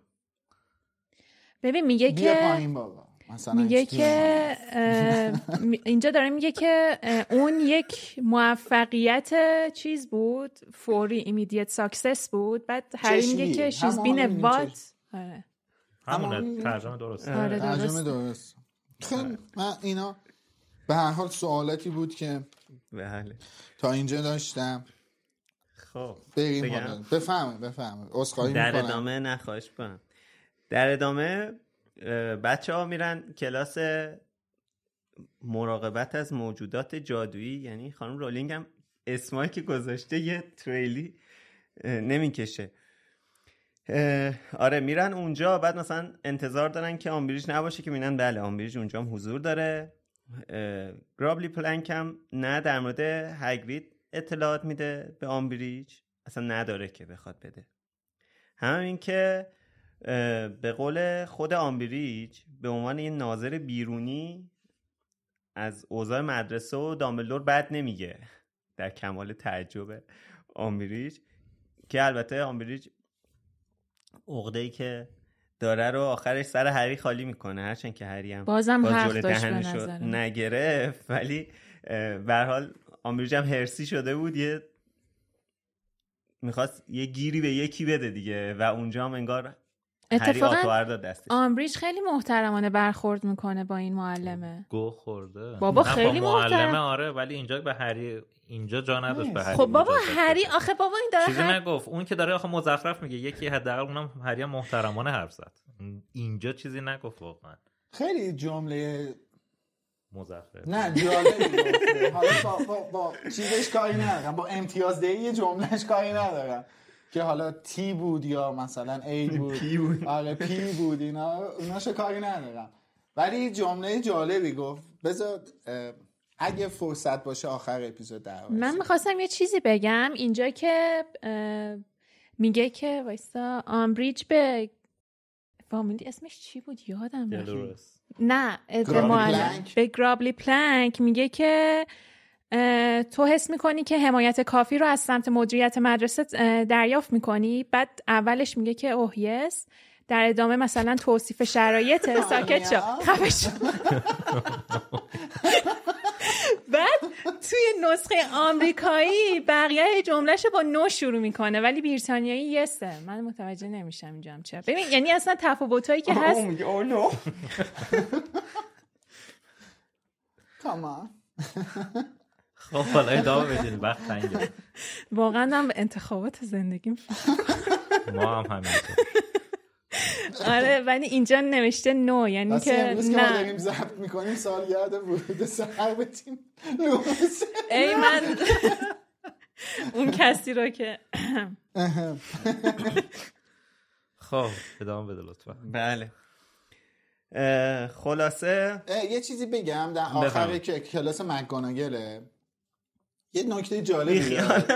ببین میگه که میگه که اینجا داره میگه که اون یک موفقیت چیز بود، فوری immediate success بود. بعد هری میگه که she's been a what. آره همونه ترجمه درست. آره ترجمه درست. خیلی من اینا به هر حال سوالاتی بود که بله تا اینجا داشتم. خب بریم حالا بفهمید بفهمید عذرخواهی میکنم. در ادامه نخواهش کنم. در ادامه بچه ها میرن کلاس مراقبت از موجودات جادویی، یعنی خانم رولینگ هم اسمایی که گذاشته یه تریلی نمیکشه. آره میرن اونجا، بعد مثلا انتظار دارن که آمبریج نباشه که میبینن بله آمبریج اونجا هم حضور داره. گرابلی پلنک هم نه در مورد هاگرید اطلاعات میده به آمبریج، اصلا نداره که بخواد بده. همین که به قول خود آمبریج به عنوان یه ناظر بیرونی از اوضاع مدرسه و دامبلدور بد نمیگه، در کمال تعجب آمبریج. که البته آمبریج عقده‌ای که داره رو آخرش سر هری خالی میکنه، هرچند که هری هم بازم باز حق جلوی داشت به دهنشو نظرم نگرفت، ولی به هر حال آمبریج هم هرسی شده بود، یه میخواست یه گیری به یکی بده دیگه و اونجا هم انگار اتفاقا آمبریج خیلی محترمانه برخورد میکنه با این معلمه. گو خورده بابا خیلی محترم. آره ولی اینجا به هری اینجا جا نداشت به هری. خب بابا هری آخه بابا این داره چیزی هر... نگفت. اون که داره آخه مزخرف میگه، یکی حداقل اونم هری محترمانه حرف زد، اینجا چیزی نگفت واقعا. خیلی جمله مزخرف نه جالبی گفته. حالا با, با, با چیزش کاری ندارم، با امتیازدهی جملهش کاری ندارم که حالا تی بود یا مثلا ای بود پی بود آره پی بود، اینا اوناشو کاری ندارم، ولی جمله جالبی گفت. بذار اگه فرصت باشه آخر اپیزود در من میخواستم یه چیزی بگم اینجا که میگه که وایسا آمبریج به فامیلی اسمش چی بود یادم نمیاد، نه به گرابلی پلنک میگه که تو حس میکنی که حمایت کافی رو از سمت مدیریت مدرسه دریافت میکنی؟ بعد اولش میگه که اوه یس، در ادامه مثلا توصیف شرایط ساکت شو خفه شو. بعد توی نسخه آمریکایی بقیه جملهشو با نو شروع میکنه ولی بریتانیایی یسه. من متوجه نمیشم اینجا هم چرا. ببین یعنی اصلا تفاوتایی که هست اوه نو کامان. خب حالا ادامه بدین وقت تنگه. واقعا هم انتخابات زندگیم ما هم همینطور. آره ولی اینجا نوشته نو، یعنی که نه ما داریم ضبط میکنیم سالگرد ورود سحر به تیم لوس. ای من اون کسی رو که خب ادامه بده لطفا. بله خلاصه یه چیزی بگم در آخر که کلاس مکگوناگله یه نکته جالبی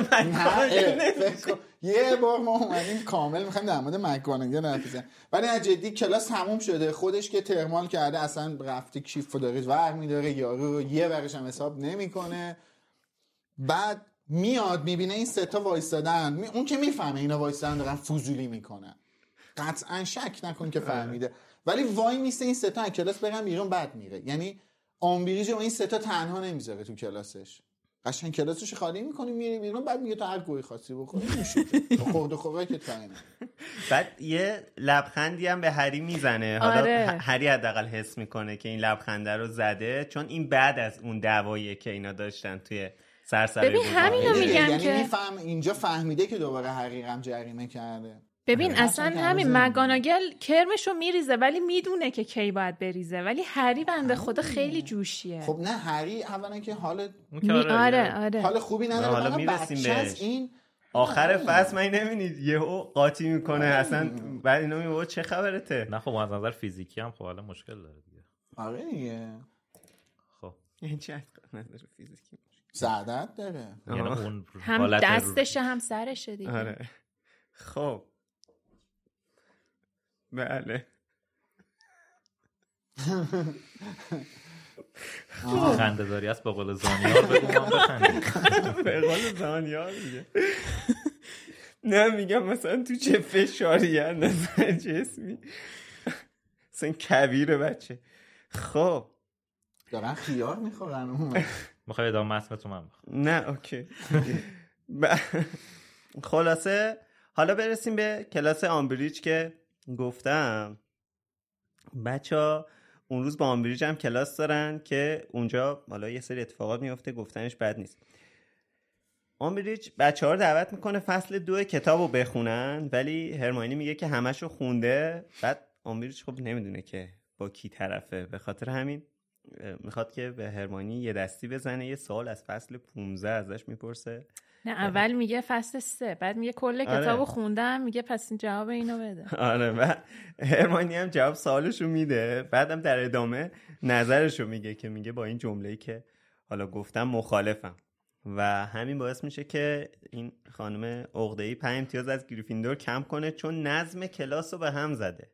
یه بار ما اومدیم کامل میخوایم در مورد مک‌گوناگل حرف بزنیم، ولی نه جدی کلاس تموم شده، خودش که ترمال کرده اصلا رفته کیفو داره ور میداره، یارو یه ورش هم حساب نمیکنه. بعد میاد میبینه این سه تا وایسادن، می... اون که میفهمه اینا وایسادن دارن فضولی میکنن، قطعا شک نکن که فهمیده، ولی وای میسته این سه تا کلاس برن بیرون بعد میره. یعنی آمبریج و این سه تا تنها نمیذاره تو کلاسش، قشنگ کلاسش خالی میکنی میری بیرون، بعد میگه تو هر گوی خاصی بخوری میشه تو خورد و خوراکت فهمه. بعد یه لبخندی هم به هری میزنه. حالا آره. هری حداقل حس میکنه که این لبخنده رو زده، چون این بعد از اون دعواییه که اینا داشتن توی سرسره. ببین همینو میگم یعنی که میفهم اینجا فهمیده که دوباره حقیقم جریمه کرده. ببین اصلا همین مک‌گوناگل کرمشو میریزه ولی میدونه که کی باید بریزه، ولی هری بنده خدا خیلی جوشیه. خب نه هری اولا که حال می... آره آره حال خوبی نداره، حالا میرسیم بهش. این آخر فصل من نمی‌بینید یهو قاطی میکنه اصلا، بعد اینو میگه چه خبرته. نه خب از نظر فیزیکی هم خب حالا مشکل داره دیگه. آره دیگه. خب این چه از نظر فیزیکی سعادت داره، یعنی اون هم دستشه هم سرشه دیگه. آره. خب بله خنده داری است به قول زانیار بگو من بخندیم. به قول زانیار میگه نه میگم مثلا تو چه فشاری نظر جسمی مثلا کبیر بچه. خب دارن خیار میخورن اون میخوای ادامه متنتو من بخونم؟ نه اوکی. خلاصه حالا برسیم به کلاس آمبریج که گفتم. بچه ها اون روز با آمبریج هم کلاس دارن که اونجا حالا یه سری اتفاقات میفته، گفتنش بد نیست. آمبریج بچه ها رو دعوت میکنه فصل دو کتاب رو بخونن، ولی هرماینی میگه که همش رو خونده. بعد آمبریج خب نمیدونه که با کی طرفه، به خاطر همین میخواد که به هرماینی یه دستی بزنه، یه سوال از فصل پونزده ازش میپرسه. نه اول میگه فصل سه، بعد میگه کل آره. کتابو خوندم، میگه پس این جواب اینو بده. آره و هرماینی هم جواب سوالشو میده، بعدم در ادامه نظرشو میگه که میگه با این جمله‌ای که حالا گفتم مخالفم، و همین باعث میشه که این خانم عقده‌ای پنج امتیاز از گریفیندور کم کنه چون نظم کلاسو به هم زده.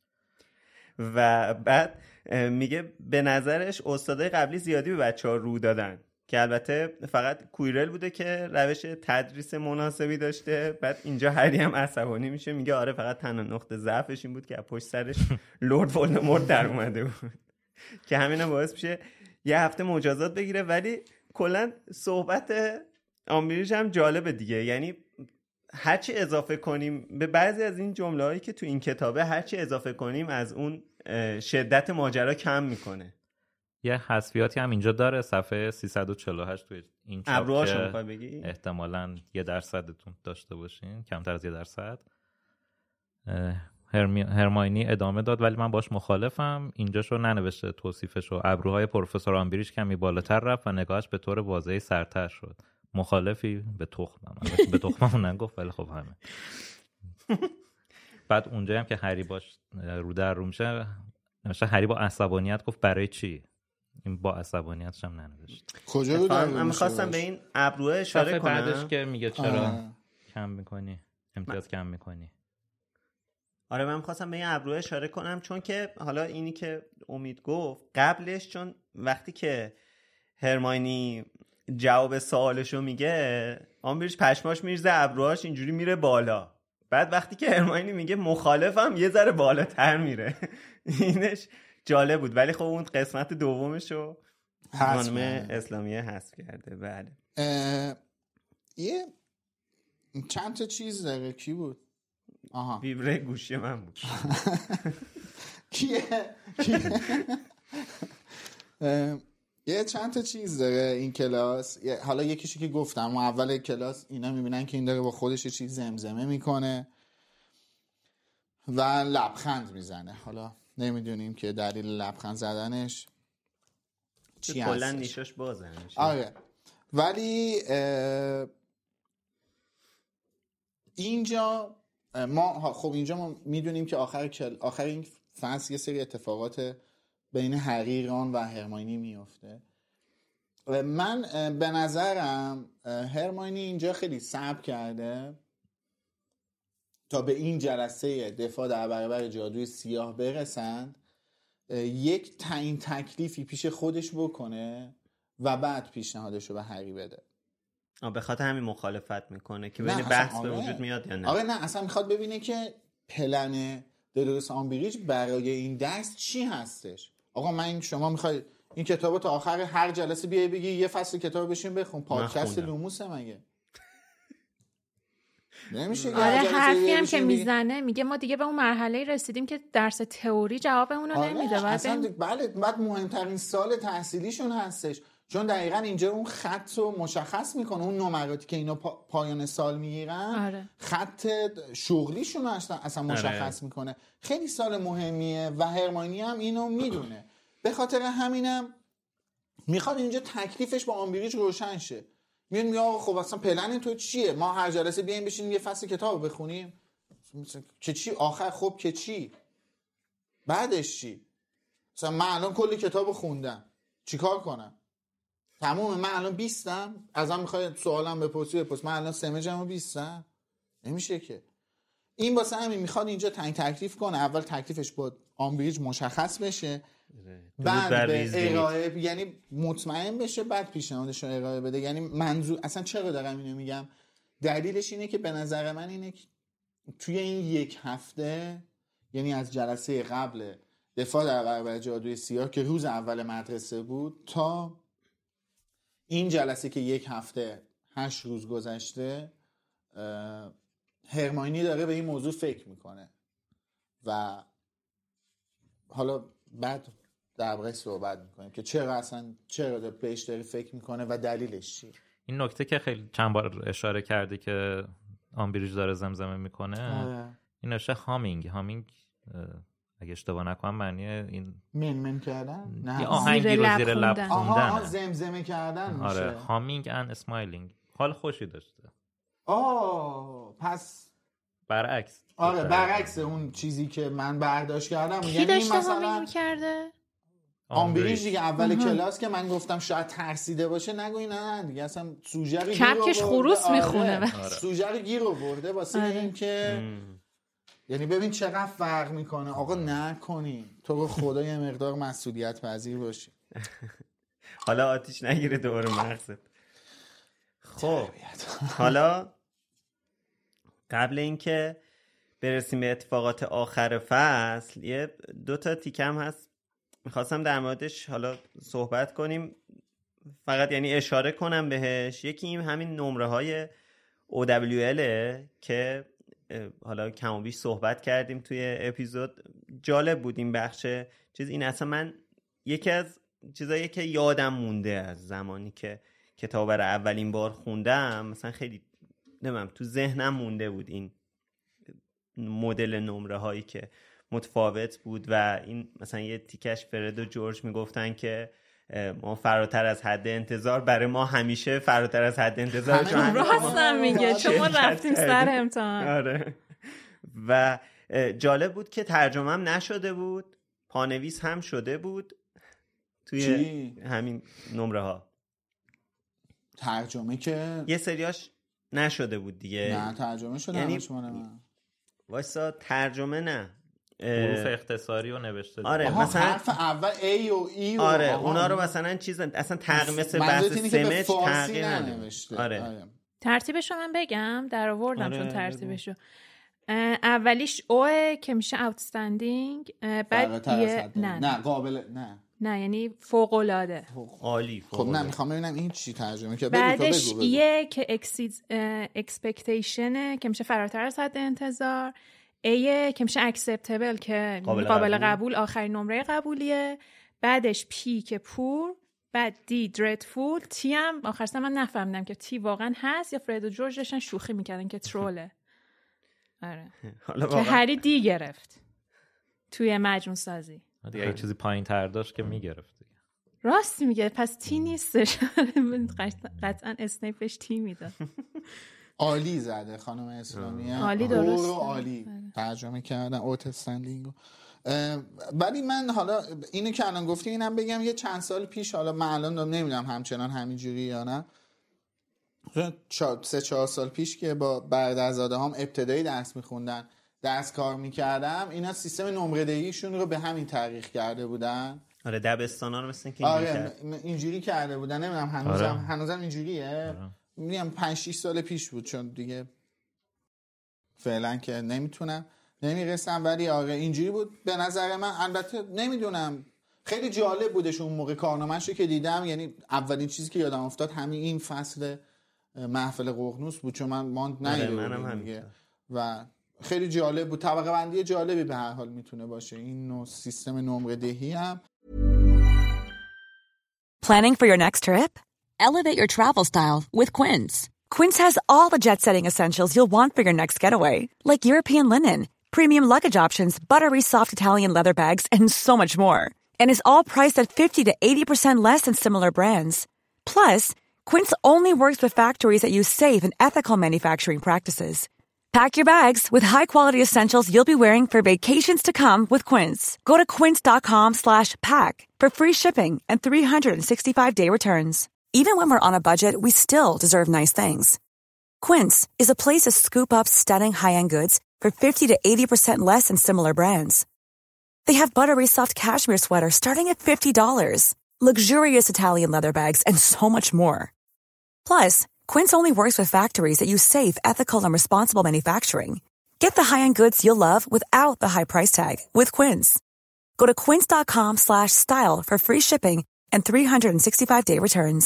و بعد میگه به نظرش استادای قبلی زیادی به بچه‌ها رو دادن، که البته فقط کویرل بوده که روش تدریس مناسبی داشته. بعد اینجا هری هم عصبانی میشه، میگه آره فقط تنها نقطه ضعفش این بود که پشت سرش لرد ولدمورت در اومده بود، که همین باعث میشه یه هفته مجازات بگیره. ولی کلا صحبت آمبریج هم جالبه دیگه، یعنی هرچی اضافه کنیم به بعضی از این جمله‌هایی که تو این کتابه، هرچی اضافه کنیم از اون شدت ماجرا کم میکنه. یه حذفیاتی هم اینجا داره صفحه سیصد و چهل و هشت توی این چاپ که احتمالاً یه درصدتون داشته باشین، کمتر از یه درصد. هرمی... هرماینی ادامه داد ولی من باش مخالفم. اینجاشو ننوشته توصیفشو. ابروهای پروفسور آمبریج کمی بالاتر رفت و نگاهش به طور واضحی سرتر شد. مخالفی؟ به تخمم. به تخمم نگفت ولی خب همه. بعد اونجایی هم که هری باش رو در رو میشه نمیشه، هری با عصبانیت گفت برای چی؟ این با عصبانیتش هم ننوشت. کجا رو در رو من میخواستم به این ابروه اشاره کنم. بعدش که میگه چرا آه. کم میکنی امتیاز من... کم میکنی. آره من میخواستم به این ابروه اشاره کنم، چون که حالا اینی که امید گفت قبلش، چون وقتی که هرماینی جواب سوالشو میگه آمبریج پشماش میریزه، ابروهاش اینجوری میره بالا. بعد وقتی که هرماینی میگه مخالفم یه ذره بالاتر میره. اینش جالب بود، ولی خب اون قسمت دومشو خانم اسلامیه حذف کرده. بله یه چند تا چیز داره. کی بود؟ آها ویبره گوشی من بود. کیه؟ یه چند تا چیز داره این کلاس. حالا یکیشو که گفتم اول کلاس اینا میبینن که این داره با خودش یه چیز زمزمه میکنه و لبخند میزنه. حالا نمیدونیم که دلیل لبخند زدنش چی هست. کلا نیشاش بازه. آره ولی اینجا ما خب اینجا ما میدونیم که آخر کل آخر این فصل یه سری اتفاقات بین هری، رون و هرماینی میفته من به نظرم هرماینی اینجا خیلی صبر کرده تا به این جلسه دفاع در برابر جادوی سیاه برسند، یک تعیین تکلیفی پیش خودش بکنه و بعد پیشنهادش رو به هری بده. به خاطر همین مخالفت میکنه که ببینه بحث به وجود میاد یا نه. آره نه، اصلا میخواد ببینه که پلن دلوروس آمبریج برای این درس چی هستش. آقا من شما میخوای این کتابو تا آخر هر جلسه بیای بگی یه فصل کتاب بشین بخون، پادکست لوموسه مگه؟ نمیشه. آره حرفی هم که میزنه میگه ما دیگه به اون مرحله رسیدیم که درس تئوری جواب اونو آره نمیده. اصلا بله، بعد مهمترین سال تحصیلیشون هستش، چون دقیقاً اینجا اون خط رو مشخص میکنه، اون نمراتی که اینا پا، پایان سال میگیرن آره. خط شغلیشون رو اصلا مشخص آره. میکنه. خیلی سال مهمیه و هرماینی هم اینو میدونه. به خاطر همینم میخواد اینجا تکلیفش با آمبریج روشن شه. میگه میگه آقا خب اصلا پلن تو چیه؟ ما هر جلسه بیایم بشینیم یه فصل کتاب بخونیم که چی؟ آخر خب که چی؟ بعدش چی؟ مثلا من الان کلی کتاب خوندم چیکار کنم؟ تمومه؟ من الان بیستم ازم میخوای سوالم بپرسی بپرس، من الان سمجمو بیستم؟ نمیشه که. این واسه همین میخواد اینجا تعیین تکلیف کنه. اول تکلیفش با آمبریج مشخص بشه، بعد به ارائه، یعنی مطمئن بشه، بعد پیشنهادش رو ارائه بده. یعنی منظور اصلا چرا دارم اینو میگم؟ دلیلش اینه که به نظر من اینه که توی این یک هفته، یعنی از جلسه قبل دفاع در برابر جادوی سیاه که روز اول مدرسه بود تا این جلسه که یک هفته هشت روز گذشته، هرماینی داره به این موضوع فکر میکنه و حالا بعد در واقع صحبت میکنیم که چرا اصلا چرا بهش داره فکر میکنه و دلیلش چیه. این نکته که خیلی چند بار اشاره کردی که آمبریج داره زمزمه میکنه آه. این نشه هامینگ هامینگ اگه اشتباه نکنم معنی این من من کردن، نه یه آهنگی رو زیر لب خوندن، آها زمزمه کردن میشه. آره هامینگ اند اسمایلینگ، حال خوشی داشته. آه پس برعکس. آره برعکس اون چیزی که من برداشت کردم. کی یعنی داشته مثلا کرده آمبریج دیگه اول آه. کلاس که من گفتم شاید ترسیده باشه، نگوی نه دیگه اصلا سوژه رو کپکش خروس میخونه. آره. سوژه رو گیر آورده واسه آره. این که یعنی ببین چقدر فرق میکنه. آقا نکنی تو رو خدا یه مقدار مسئولیت پذیر باشی. حالا آتیش نگیره دور مغزت. خب حالا قبل اینکه برسیم به اتفاقات آخر فصل یه دو تا تیکم هست میخواستم در موردش حالا صحبت کنیم، فقط یعنی اشاره کنم بهش. یکی این همین نمره های او دبلیو ال که حالا کم و بیش صحبت کردیم توی اپیزود. جالب بود این بخش چیز. این اصلا من یکی از چیزایی که یادم مونده از زمانی که کتاب برای اولین بار خوندم، مثلا خیلی نمیم تو ذهنم مونده بود این مدل نمره هایی که متفاوت بود و این مثلا یه تیکش فرد و جورج میگفتن که ما فراتر از حد انتظار، برای ما همیشه فراتر از حد انتظار. چون راستم میگه چون ما رفتیم سر امتحان. آره. و جالب بود که ترجمه هم نشده بود، پانویس هم شده بود توی چی؟ همین نمره ها. ترجمه که یه سریاش نشده بود دیگه. نه ترجمه شده. یعنی من واسه ترجمه نه، حروف اختصاری رو نوشته. آره مثلا حرف اول A و E و آره اونا رو مثلا چیز اصلا تغییر مثل بحث سمج تغییر ننوشته. آره. آره ترتیبشو من بگم در آوردم آره چون ترتیبشو اولیش اوه که میشه outstanding، بعد یه نه نه قابل نه نه یعنی فوق العاده عالی. خب نه میخوام ببینم این چی ترجمه کرده. بعدش یه که exceeds expectation که میشه فراتر از حد انتظار، A که میشه acceptable که قابل, قابل قبول. قبول آخرین نمره قبولیه. بعدش P که پور، بعد D dreadful، T هم آخرش من نفهمیدم که T واقعا هست یا فرد و جورج داشتن شوخی میکردن که تروله. آره که هری دی گرفت توی مجموع سازی دیگه. اگه چیزی پایین تر داشت که میگرفت دیگه. راست میگه، پس تی نیستش. قطعا اسنیپش تی میداد. عالی زده خانم اسلامی. عالی درست عالی ترجمه کردن اوت استندینگو. ولی من حالا اینو که الان گفتی اینم بگم یه چند سال پیش، حالا من الان نمیدونم همچنان همینجوری یا نه، سه چهار سال پیش که با برادرزاده هم ابتدایی درس میخوندن درس کار میکردم، اینا سیستم نمره دهیشون رو به همین طریق کرده بودن. آره دبستانا رو مثل اینکه اینجوری آره کرد. اینجوری کرده بودن، نمیدونم هنوزم آره. هنوزم اینجوریه. آره. میگم پنج شش سال پیش بود، چون دیگه فعلا که نمیتونم نمیرسم، ولی آره اینجوری بود به نظر من. البته نمیدونم، خیلی جالب بودش اون موقع کارنامه‌شو که دیدم، یعنی اولین چیزی که یادم افتاد همین این فصل محفل ققنوس بود، چون من ماند آره نیده منم بودم همین و خیلی جالب بود. طبقه بندی جالبی به هر حال میتونه باشه این نوع سیستم نمره دهی هم. Planning for your next trip? Elevate your travel style with Quince. Quince has all the jet-setting essentials you'll want for your next getaway, like European linen, premium luggage options, buttery soft Italian leather bags, and so much more. And is all priced at fifty to eighty percent less than similar brands. Plus, Quince only works with factories that use safe and ethical manufacturing practices. Pack your bags with high-quality essentials you'll be wearing for vacations to come with Quince. Go to quince.com slash pack for free shipping and three sixty-five day returns. Even when we're on a budget, we still deserve nice things. Quince is a place to scoop up stunning high-end goods for fifty to eighty percent less than similar brands. They have buttery soft cashmere sweaters starting at fifty dollars, luxurious Italian leather bags, and so much more. Plus, Quince only works with factories that use safe, ethical, and responsible manufacturing. Get the high-end goods you'll love without the high price tag with Quince. Go to quince.com slash style for free shipping and three sixty-five day returns.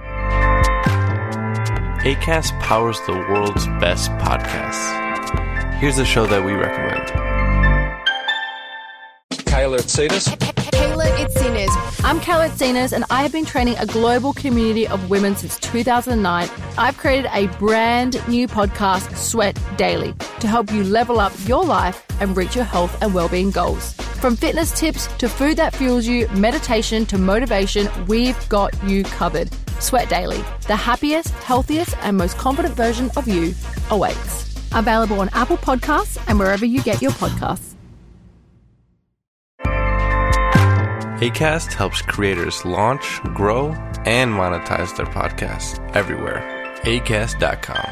Acast powers the world's best podcasts. Here's a show that we recommend. Kayla Itsinas. Kayla Itsinas. I'm Kayla Itsinas, and I have been training a global community of women since two thousand nine. I've created a brand new podcast, Sweat Daily, to help you level up your life and reach your health and well-being goals. From fitness tips to food that fuels you, meditation to motivation, we've got you covered. Sweat Daily, the happiest, healthiest, and most confident version of you awaits. Available on Apple Podcasts and wherever you get your podcasts. Acast helps creators launch, grow, and monetize their podcasts everywhere. acast dot com.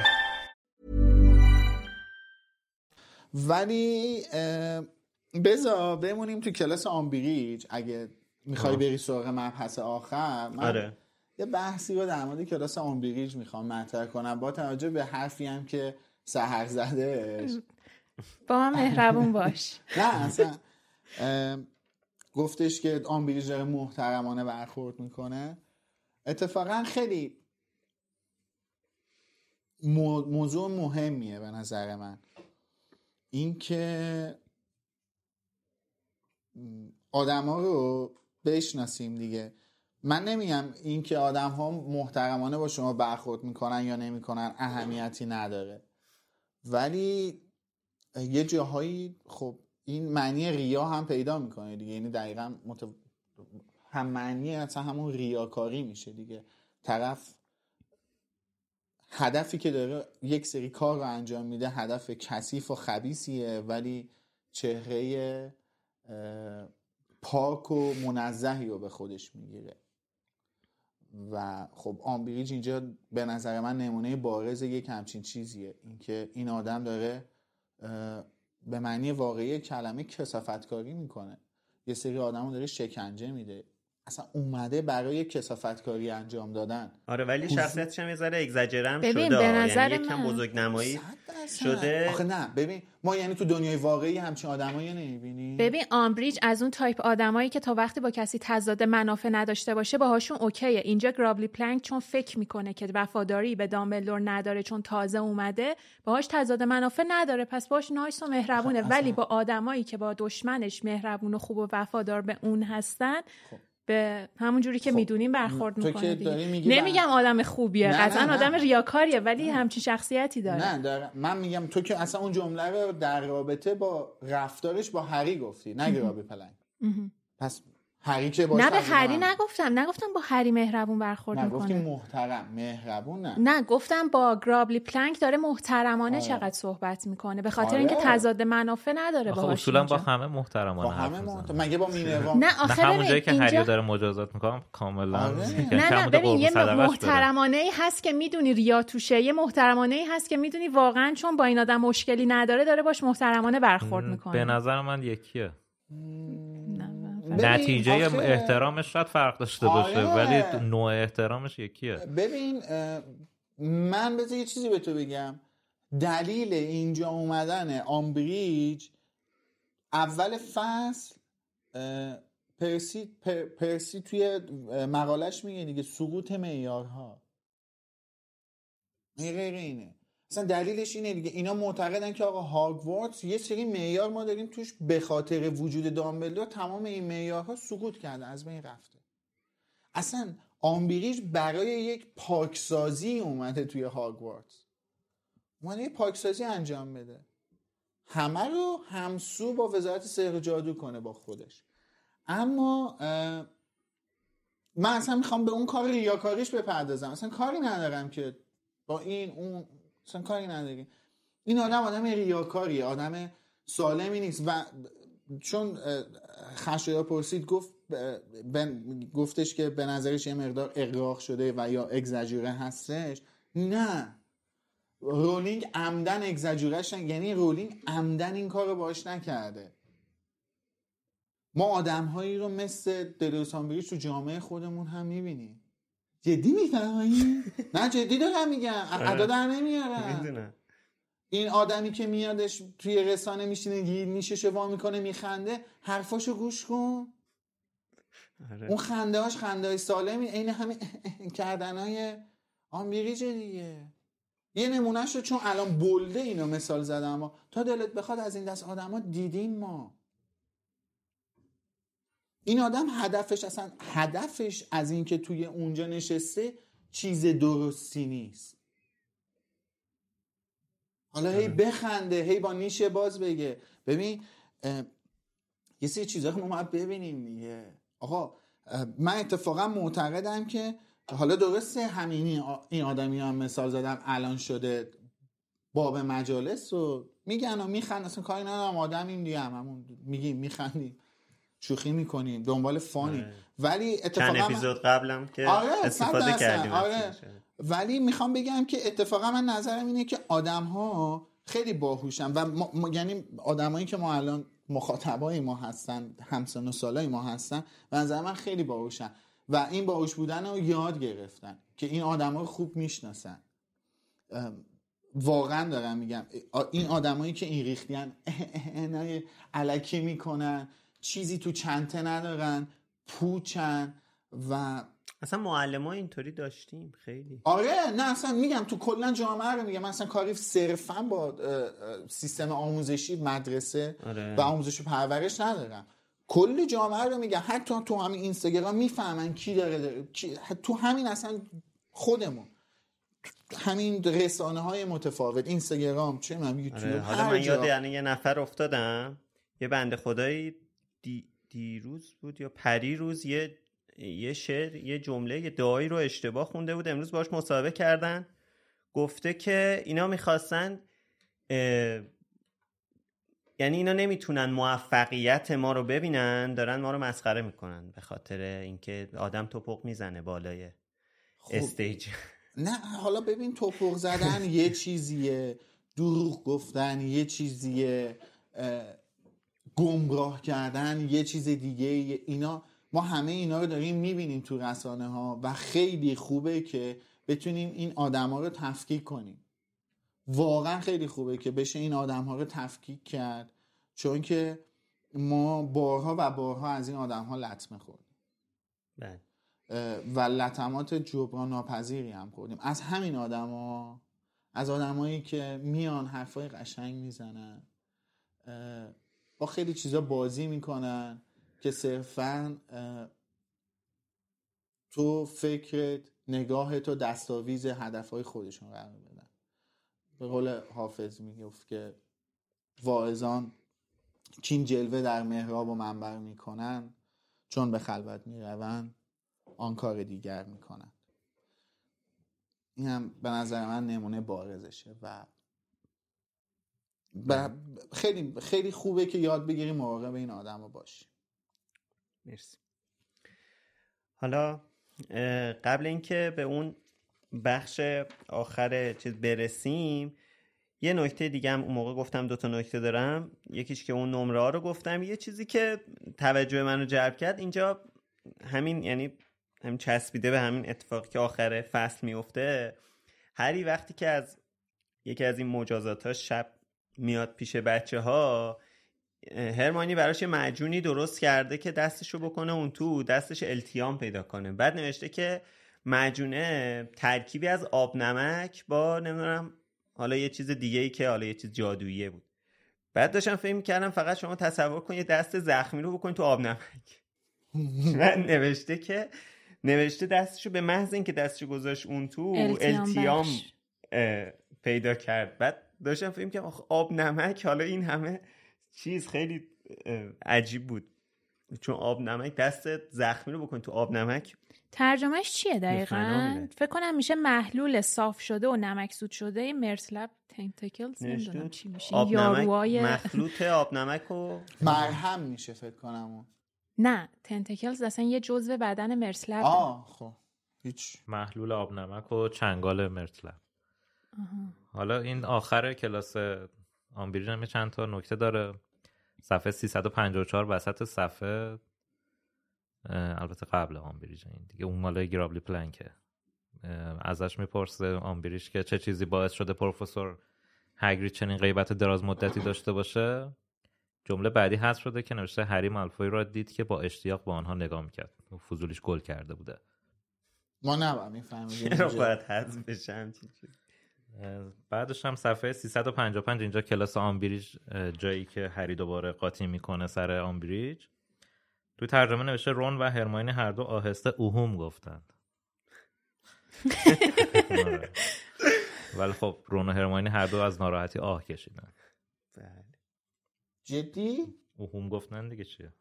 ولی بذار بمونیم تو کلاس آمبریج. اگه میخوای بری سراغ مبحث آخر، من آره. یه بحثی رو در مورد کلاس آمبریج میخوام مطرح کنم با توجه به حرفی هم که سحر زدهش. با من مهربون باش. نه اصلا گفتش که آمبریج داره محترمانه برخورد میکنه. اتفاقا خیلی موضوع مهمیه به نظر من، این که آدم ها رو بشناسیم دیگه. من نمیگم این که آدم ها محترمانه با شما برخورد میکنن یا نمیکنن اهمیتی نداره، ولی یه جاهایی خب این معنی ریا هم پیدا میکنه دیگه. یعنی دقیقا مت... هم معنی اصلا همون ریاکاری میشه دیگه. طرف هدفی که داره یک سری کار رو انجام میده هدف کثیف و خبیثیه، ولی چهره پاک و منزهی رو به خودش میگیره. و خب آمبریج اینجا به نظر من نمونه بارز یک همچین چیزیه، اینکه این آدم داره به معنی واقعی کلمه کثافتکاری میکنه. یه سری آدم رو داره شکنجه میده، اصلا اومده برای کثافتکاری انجام دادن. آره ولی شخصیتش هم یه ذره اگزاجرم شده، به نظر یعنی یکم بزرگنمایی شده. آخه نه ببین، ما یعنی تو دنیای واقعی همچین آدمایی نمیبینیم. ببین آمبریج از اون تایپ آدمایی که تا وقتی با کسی تضاد منافع نداشته باشه باهاشون اوکیه. اینجا گرابلی پلنک چون فکر میکنه که وفاداری به دامبلدور نداره چون تازه اومده، باهاش تضاد منافع نداره، پس باهاش نایس و مهربونه. ولی با آدمایی که با دشمنش مهربون و خوب و وفادار به اون هستن خب. به همون جوری که خب. میدونیم برخورد میکنه دیگه. نمیگم بر... آدم خوبیه، قطعا آدم ریاکاریه، ولی نه. همچین شخصیتی داره. نه داره. من میگم تو که اصلا اون جمله رو در رابطه با رفتارش با هری گفتی، نه گرابی پلنگ. پس هری که باشه نه به هری نگفتم نگفتم با هری مهربون برخورد نه میکنه. گفتیم محترم مهربون نه نه گفتم با گرابلی پلنک داره محترمانه آره. چقدر صحبت میکنه به خاطر آره. اینکه تضاد منافع نداره باهاش. اصولا با همه محترمانه با همه حرف محترم. مگه با مینروا نه آخه همون جایی که اینجا... هری داره مجازات میکنم کاملا آره. نه نه ببین یه محترمانه ای هست که میدونی ریا توشه، یه محترمانه ای هست که میدونی واقعا چون با این آدم مشکلی نداره داره باش محترمانه برخورد میکنه. به نظر من یکیه. ببین، نتیجه آخه... احترامش شاید فرق داشته باشه آره. ولی نوع احترامش یکیه. ببین من بذار یه چیزی به تو بگم. دلیل اینجا اومدن آمبریج اول فصل پرسی پر، پرسی توی مقالش میگه دیگه سقوط معیارها. غیر اینه اصلا دلیلش اینه دیگه. اینا معتقدن که آقا هاگوارتس یه سری معیار ما داریم توش به خاطر وجود دامبلدور تمام این معیارها سقوط کرده، از بین رفته. اصلا آمبریج برای یک پاکسازی اومده توی هاگوارتس، اومده یک پاکسازی انجام بده، همه رو همسو با وزارت سحر و جادو کنه با خودش. اما من اصلا میخوام به اون کار ریاکاریش بپردازم. اصلا کاری ندارم که با این اون اصلا کاری نداریم. این آدم آدم ریاکاریه، آدم سالمی نیست. و چون خشایار پرسید گفت گفتش که به نظرش یه مقدار اغراق شده و یا اگزاجوره هستش. نه، رولینگ عمدن اگزاجورهش، یعنی رولینگ عمدن این کار رو باش نکرده. ما آدم هایی رو مثل دریوس آمبریج تو جامعه خودمون هم میبینیم. جدی میفهمی؟ نه جدی دارم میگم، ادا در نمیارم. این آدمی که میادش توی رسانه میشینه نیششو وا میکنه میخنده، حرفاشو گوش کن. آره. اون خنده هاش خنده های سالمی، این همین کردنهای آمبریج دیگه. یه نمونهش رو چون الان بلده اینو مثال زدم، اما تا دلت بخواد از این دست آدم ها دیدیم ما. این آدم هدفش اصلا هدفش از این که توی اونجا نشسته چیز درستی نیست. حالا هی بخنده، هی با نیشه باز بگه. ببین یه سری چیزا ما باید ببینیم دیگه. آقا من اتفاقا معتقدم که حالا درسته همینی این آدمی هم مثال زدم الان شده باب مجالس و میگن و میخند، اصلا کاری ندارم، آدمیم دیگه، هممون میگیم میخندیم شوخی میکنیم دنبال فانی. ولی اتفاقا چند اپیزود قبلم که آره استفاده کردیم. آره. ولی میخوام بگم که اتفاقا من نظرم اینه که آدم ها خیلی باهوشن و ما، ما یعنی آدمایی که ما الان مخاطبای ما هستن، همسن و سالای ما هستن، به نظر من خیلی باهوشن و این باهوش بودن رو یاد گرفتن که این آدما رو خوب میشناسن. واقعا دارم میگم این آدمایی که این ریختیان اینای الکی میکنن، چیزی تو چنته ندارن، پوچن و اصلا معلم‌ها اینطوری داشتیم خیلی. آره نه اصلا میگم تو کلا جامعه رو میگم، مثلا کاری صرفا با سیستم آموزشی مدرسه آره. و آموزش و پرورش ندارم، کل جامعه رو میگم. حتی تو همین اینستاگرام میفهمن کی داره, داره کی... تو همین اصلا خودمون همین رسانه های متفاوت، اینستاگرام چه من یوتیوب آره. حالا من یاد یعنی یه نفر افتادم، یه بنده خدایی دی... دیروز بود یا پری روز یه یه شعر یه جمله یه دعایی رو اشتباه خونده بود، امروز باهاش مصاحبه کردن، گفته که اینا میخواستن اه... یعنی اینا نمیتونن موفقیت ما رو ببینن، دارن ما رو مسخره میکنن به خاطر اینکه آدم توپق میزنه بالای خب. استیج. نه حالا ببین توپق زدن یه چیزیه، دروغ گفتن یه چیزیه، گمراه کردن یه چیز دیگه. اینا ما همه اینا رو داریم میبینیم تو رسانه ها و خیلی خوبه که بتونیم این آدم ها رو تفکیک کنیم. واقعا خیلی خوبه که بشه این آدم ها رو تفکیک کرد، چون که ما بارها و بارها از این آدم ها لطمه خوردیم و لطمات جبران ناپذیری هم خوردیم از همین آدم ها، از آدم هایی که میان حرفای قشنگ میزنن، با خیلی چیزا بازی میکنن که صرفاً تو فکرت، نگاهت و دستاویز هدفهای خودشون قرار بدن. به قول حافظ میگفت که واعظان کین جلوه در محراب و منبر میکنن، چون به خلوت میروند آن کار دیگر میکنند. این هم به نظر من نمونه بارزشه و ب... خیلی خیلی خوبه که یاد بگیری مراقب این آدم رو باشی. مرسی. حالا قبل اینکه به اون بخش آخر چیز برسیم، یه نکته دیگه هم اون موقع گفتم دو تا نکته دارم. یکیش که اون نمره ها رو گفتم. یه چیزی که توجه منو جلب کرد اینجا همین، یعنی همین چسبیده به همین اتفاقی که آخر فصل میفته. هری وقتی که از یکی از این مجازات ها شب میاد پیش بچه ها، هرماینی براش یه معجونی درست کرده که دستشو بکنه اون تو، دستش التیام پیدا کنه. بعد نوشته که معجونه ترکیبی از آب نمک با نمیدونم حالا یه چیز دیگه ای که حالا یه چیز جادوییه بود. بعد داشتم فکر می‌کردم فقط شما تصور کن یه دست زخمی رو بکن تو آب نمک. بعد نوشته که نوشته دستشو به محض اینکه دستشو گذاشت اون تو التیام, التیام پیدا کرد. بعد داشتم فکر می‌کردم آب نمک، حالا این همه چیز خیلی عجیب بود، چون آب نمک دست زخمی رو بکن تو آب نمک. ترجمهش چیه دقیقاً؟ فکر کنم میشه محلول صاف شده و نمکسود شده مرسلب تنتکلز، نمیدونم چی میشه. آب نمک مخلوط آب نمک و مرهم میشه فکر کنم. نه، تنتکلز اصلا یه جزء بدن مرسلب. آه خب هیچ. محلول آب نمک و چنگال مرسلب. حالا این آخر کلاس آمبریج هم چند تا نکته داره. صفحه سیصد و پنجاه و چهار وسط صفحه، البته قبل آمبریج، این دیگه اون مال گرابلی پلنکه. ازش میپرسه آمبریج که چه چیزی باعث شده پروفسور هاگرید چنین غیبت دراز مدتی داشته باشه. جمله بعدی حذف شده که نوشته هری مالفوی را دید که با اشتیاق با آنها نگاه میکرد. فضولیش گل کرده بوده. ما نباید میفهمیم چرا باید حذف بشه همچین چیز. بعدش هم صفحه سیصد و پنجاه و پنج اینجا کلاس آمبریج، جایی که هری دوباره قاطی میکنه سر آمبریج. تو ترجمه نوشته رون و هرماینی هر دو آهسته اوهوم گفتند. ولی خب رون و هرماینی هر دو از ناراحتی آه کشیدن. بله. جدی؟ اوهوم گفتن دیگه چیه؟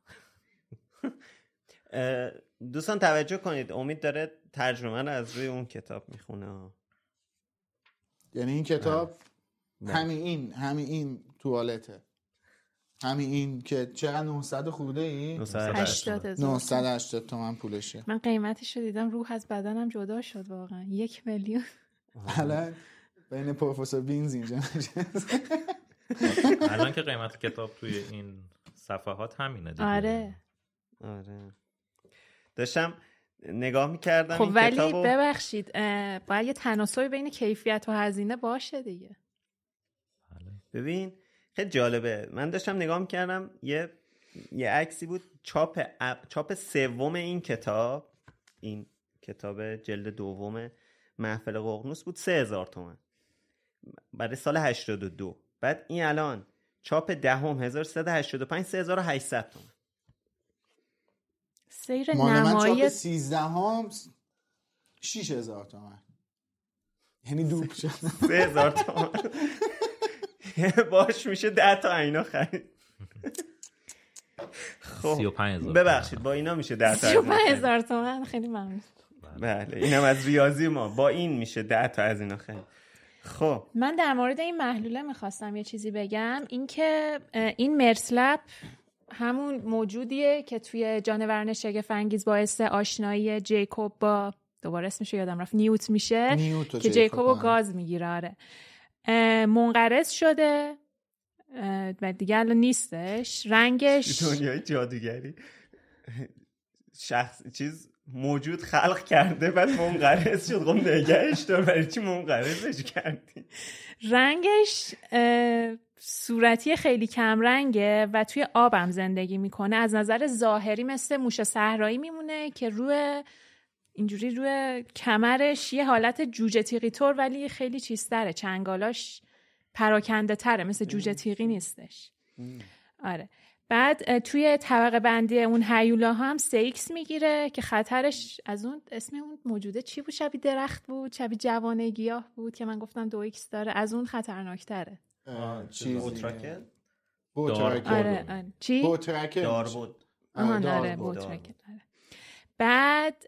دوستان توجه کنید، امید داره ترجمه رو از روی اون کتاب میخونه. یعنی این کتاب همین این همین این توالته، همین این که چقدر نهصد خورده ای؟ نهصد و هشتاد تومن پولشه. من قیمتش رو دیدم، روح از بدنم جدا شد واقعا. یک میلیون. الان بین پروفسور بینز اینجا نشست. الان که قیمت کتاب توی این صفحات همینه دیگه. آره آره داشتم نگاه میکردم خب این ولی کتابو. ببخشید باید یه تناسبی بین کیفیت و هزینه باشه دیگه. ببین خیلی جالبه، من داشتم نگاه میکردم یه یه عکسی بود چاپ چاپ سوم این کتاب، این کتاب جلد دوم محفل ققنوس بود، سه هزار تومان برای سال هشتاد و دو. بعد این الان چاپ دهم هزار و سیصد و هشتاد و پنج، سه هزار و هشتصد تومان. سیر نمایی چاپ سیزدهم شش هزار تومان، یعنی دوب شد. سه هزار تومان باش میشه ده تا اینا خرید. خب سی و پنج هزار ببخشید با اینا میشه ده تا سی و پنج هزار تومان. خیلی ممنون. بله اینم از ریاضی ما، با این میشه ده تا از اینا خرید. خب من در مورد این محلوله میخواستم یه چیزی بگم، این که این مرسلب همون موجودیه که توی جانوران شگفت انگیز باعث آشنایی جیکوب با، دوباره اسمشو یادم رفت، نیوت میشه نیوت که جیکوبو گاز میگیره. آره منقرض شده و دیگه الان نیستش. رنگش دنیای جادوگری شخص چیز موجود خلق کرده بعد منقرض شد. خب نگهش دار، برای چی منقرضش کردی؟ رنگش صورتی خیلی کم رنگه و توی آبم زندگی میکنه. از نظر ظاهری مثل موش صحرایی میمونه که روی اینجوری روی کمرش یه حالت جوجه تیغی طور ولی خیلی چیزتره، چنگالاش پراکنده تره، مثل جوجه تیغی نیستش. آره بعد توی طبقه بندی اون هیولا هم سه ایکس میگیره که خطرش از اون اسم اون موجوده چی بود؟ شبیه درخت بود، شبیه جوانه گیاه بود که من گفتم دو ایکس داره، از اون خطرناکتره. چیز بوتراکل؟ بوتراکل. آره آره چی؟ بوتراکل. دار بود. آها داره بوترک داره. بعد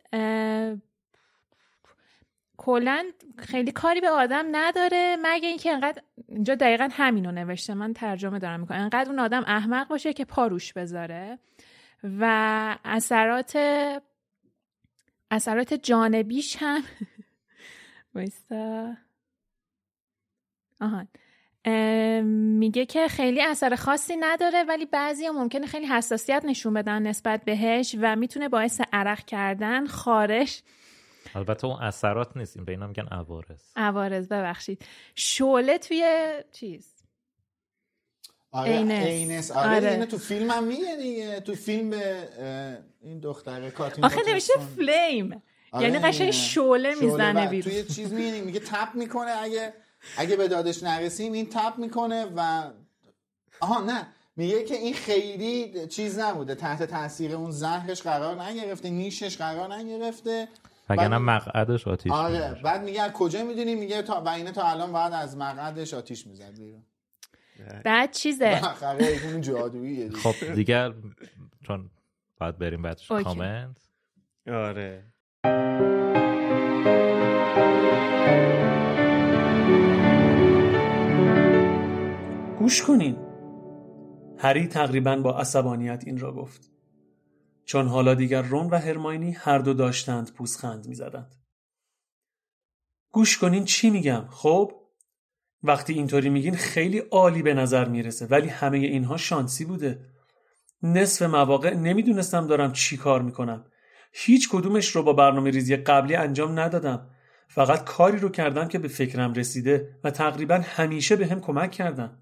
کلاً خیلی کاری به آدم نداره مگه اینکه انقدر، اینجا دقیقاً همینو نوشته، من ترجمه دارم میکنم، انقدر اون آدم احمق باشه که پاروش بذاره و اثرات اثرات جانبیش هم وایستا آهان میگه که خیلی اثر خاصی نداره ولی بعضیا ممکنه خیلی حساسیت نشون بدن نسبت بهش و میتونه باعث عرق کردن، خارش، البته اون اثرات نیستیم به اینا میگن عوارض. عوارض ببخشید. شعله توی چیز آره اینس, اینس. آره, آره. اینه تو فیلم هم میگه دیگه، تو فیلم به این دختره کاتین آخه نمیشه فلیم. آره یعنی قشنگ شعله میزنه بیرون توی چیز میگه میگه تپ میکنه، اگه اگه به دادش نرسیم این تپ میکنه و آها نه میگه که این خیلی چیز نبوده، تحت تاثیر اون زهرش قرار نگرفته، نیشش قرار نگرفته، وگرنه مقعدش آتیش آره می‌زنه. بعد میگه از کجا میدونی؟ میگه تا و اینه تا الان بعد از مقعدش آتیش میزد بیرون. بعد چیزه آخره اون جادوییه دیگه. خب دیگه چون بعد بریم بعدش کامنت. آره گوش کنین. هری تقریباً با عصبانیت این را گفت، چون حالا دیگر رون و هرماینی هر دو داشتند پوزخند می‌زدند. گوش کنین چی میگم. خب وقتی اینطوری میگین خیلی عالی به نظر میرسه ولی همه اینها شانسی بوده. نصف مواقع نمیدونستم دارم چی کار میکنم. هیچ کدومش رو با برنامه ریزی قبلی انجام ندادم. فقط کاری رو کردم که به فکرم رسیده و تقریباً همیشه به هم کمک کردن.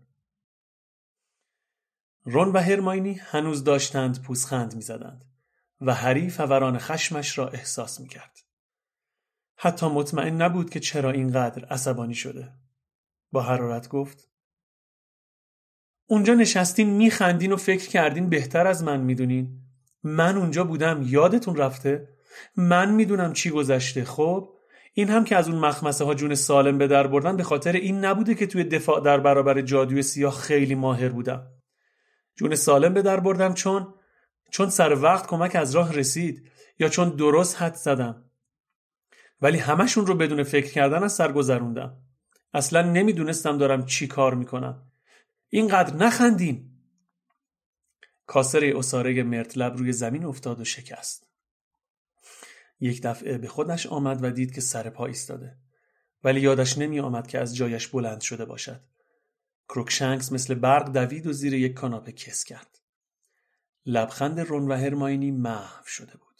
رون و هرماینی هنوز داشتند پوزخند می‌زدند و هری فوران خشمش را احساس می‌کرد. حتی مطمئن نبود که چرا اینقدر عصبانی شده. با حرارت گفت: اونجا نشستین میخندین و فکر کردین بهتر از من میدونین. من اونجا بودم، یادتون رفته؟ من میدونم چی گذشته. خب این هم که از اون مخمسه ها جون سالم به در بردن به خاطر این نبوده که توی دفاع در برابر جادوی سیاه خیلی ماهر بودم. جون سالم به در بردم چون چون سر وقت کمک از راه رسید یا چون درست حد زدم. ولی همشون رو بدون فکر کردن از سر گذروندم. اصلا نمیدونستم دارم چی کار میکنم. اینقدر نخندین. کاسره اساره مرتلب روی زمین افتاد و شکست. یک دفعه به خودش آمد و دید که سر پا ایستاده. ولی یادش نمی آمد که از جایش بلند شده باشد. کروکشنکس مثل برق دوید و زیر یک کاناپه کس کرد. لبخند رون و هرماینی محو شده بود.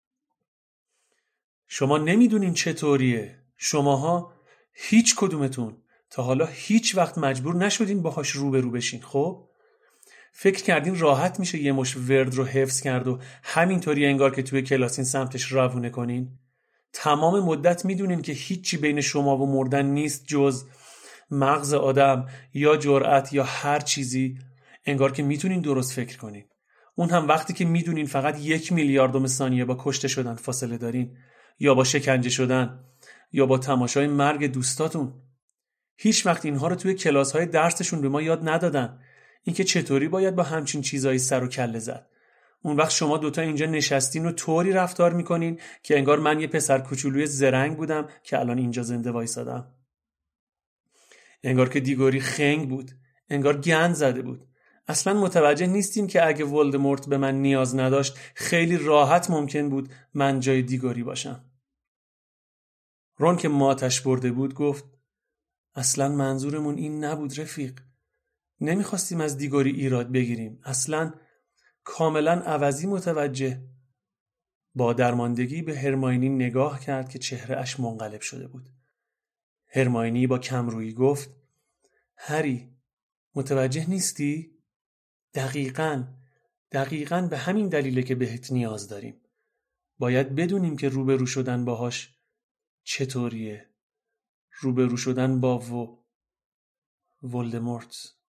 شما نمیدونین چطوریه. شماها هیچ کدومتون تا حالا هیچ وقت مجبور نشدین باهاش روبرو بشین. خب فکر کردین راحت میشه یه مش ورد رو حفظ کرد و همینطوری انگار که توی کلاسین سمتش روونه کنین؟ تمام مدت میدونین که هیچی بین شما و مردن نیست جز مغز آدم یا جرأت یا هر چیزی. انگار که میتونین درست فکر کنین. اون هم وقتی که میدونین فقط یک میلیاردم ثانیه با کشته شدن فاصله دارین، یا با شکنجه شدن، یا با تماشای مرگ دوستاتون. هیچ وقت اینها رو توی کلاس‌های درسشون به ما یاد ندادن. اینکه چطوری باید با همچین چیزایی سر و کله زد. اون وقت شما دوتا اینجا نشستین و طوری رفتار میکنین که انگار من یه پسر کوچولوی زرنگ بودم که الان اینجا زنده وایسادم. انگار که دیگوری خنگ بود. انگار گند زده بود. اصلا متوجه نیستین که اگه ولدمورت به من نیاز نداشت خیلی راحت ممکن بود من جای دیگوری باشم. رون که ماتش برده بود گفت: اصلا منظورمون این نبود رفیق. نمیخواستیم از دیگوری ایراد بگیریم. اصلا کاملا عوضی متوجه. با درماندگی به هرماینی نگاه کرد که چهره اش منقلب شده بود. هرماینی با کمرویی گفت: هری متوجه نیستی؟ دقیقاً دقیقاً به همین دلیله که بهت نیاز داریم. باید بدونیم که روبرو شدن باهاش چطوریه. روبرو شدن با و ولدمورت.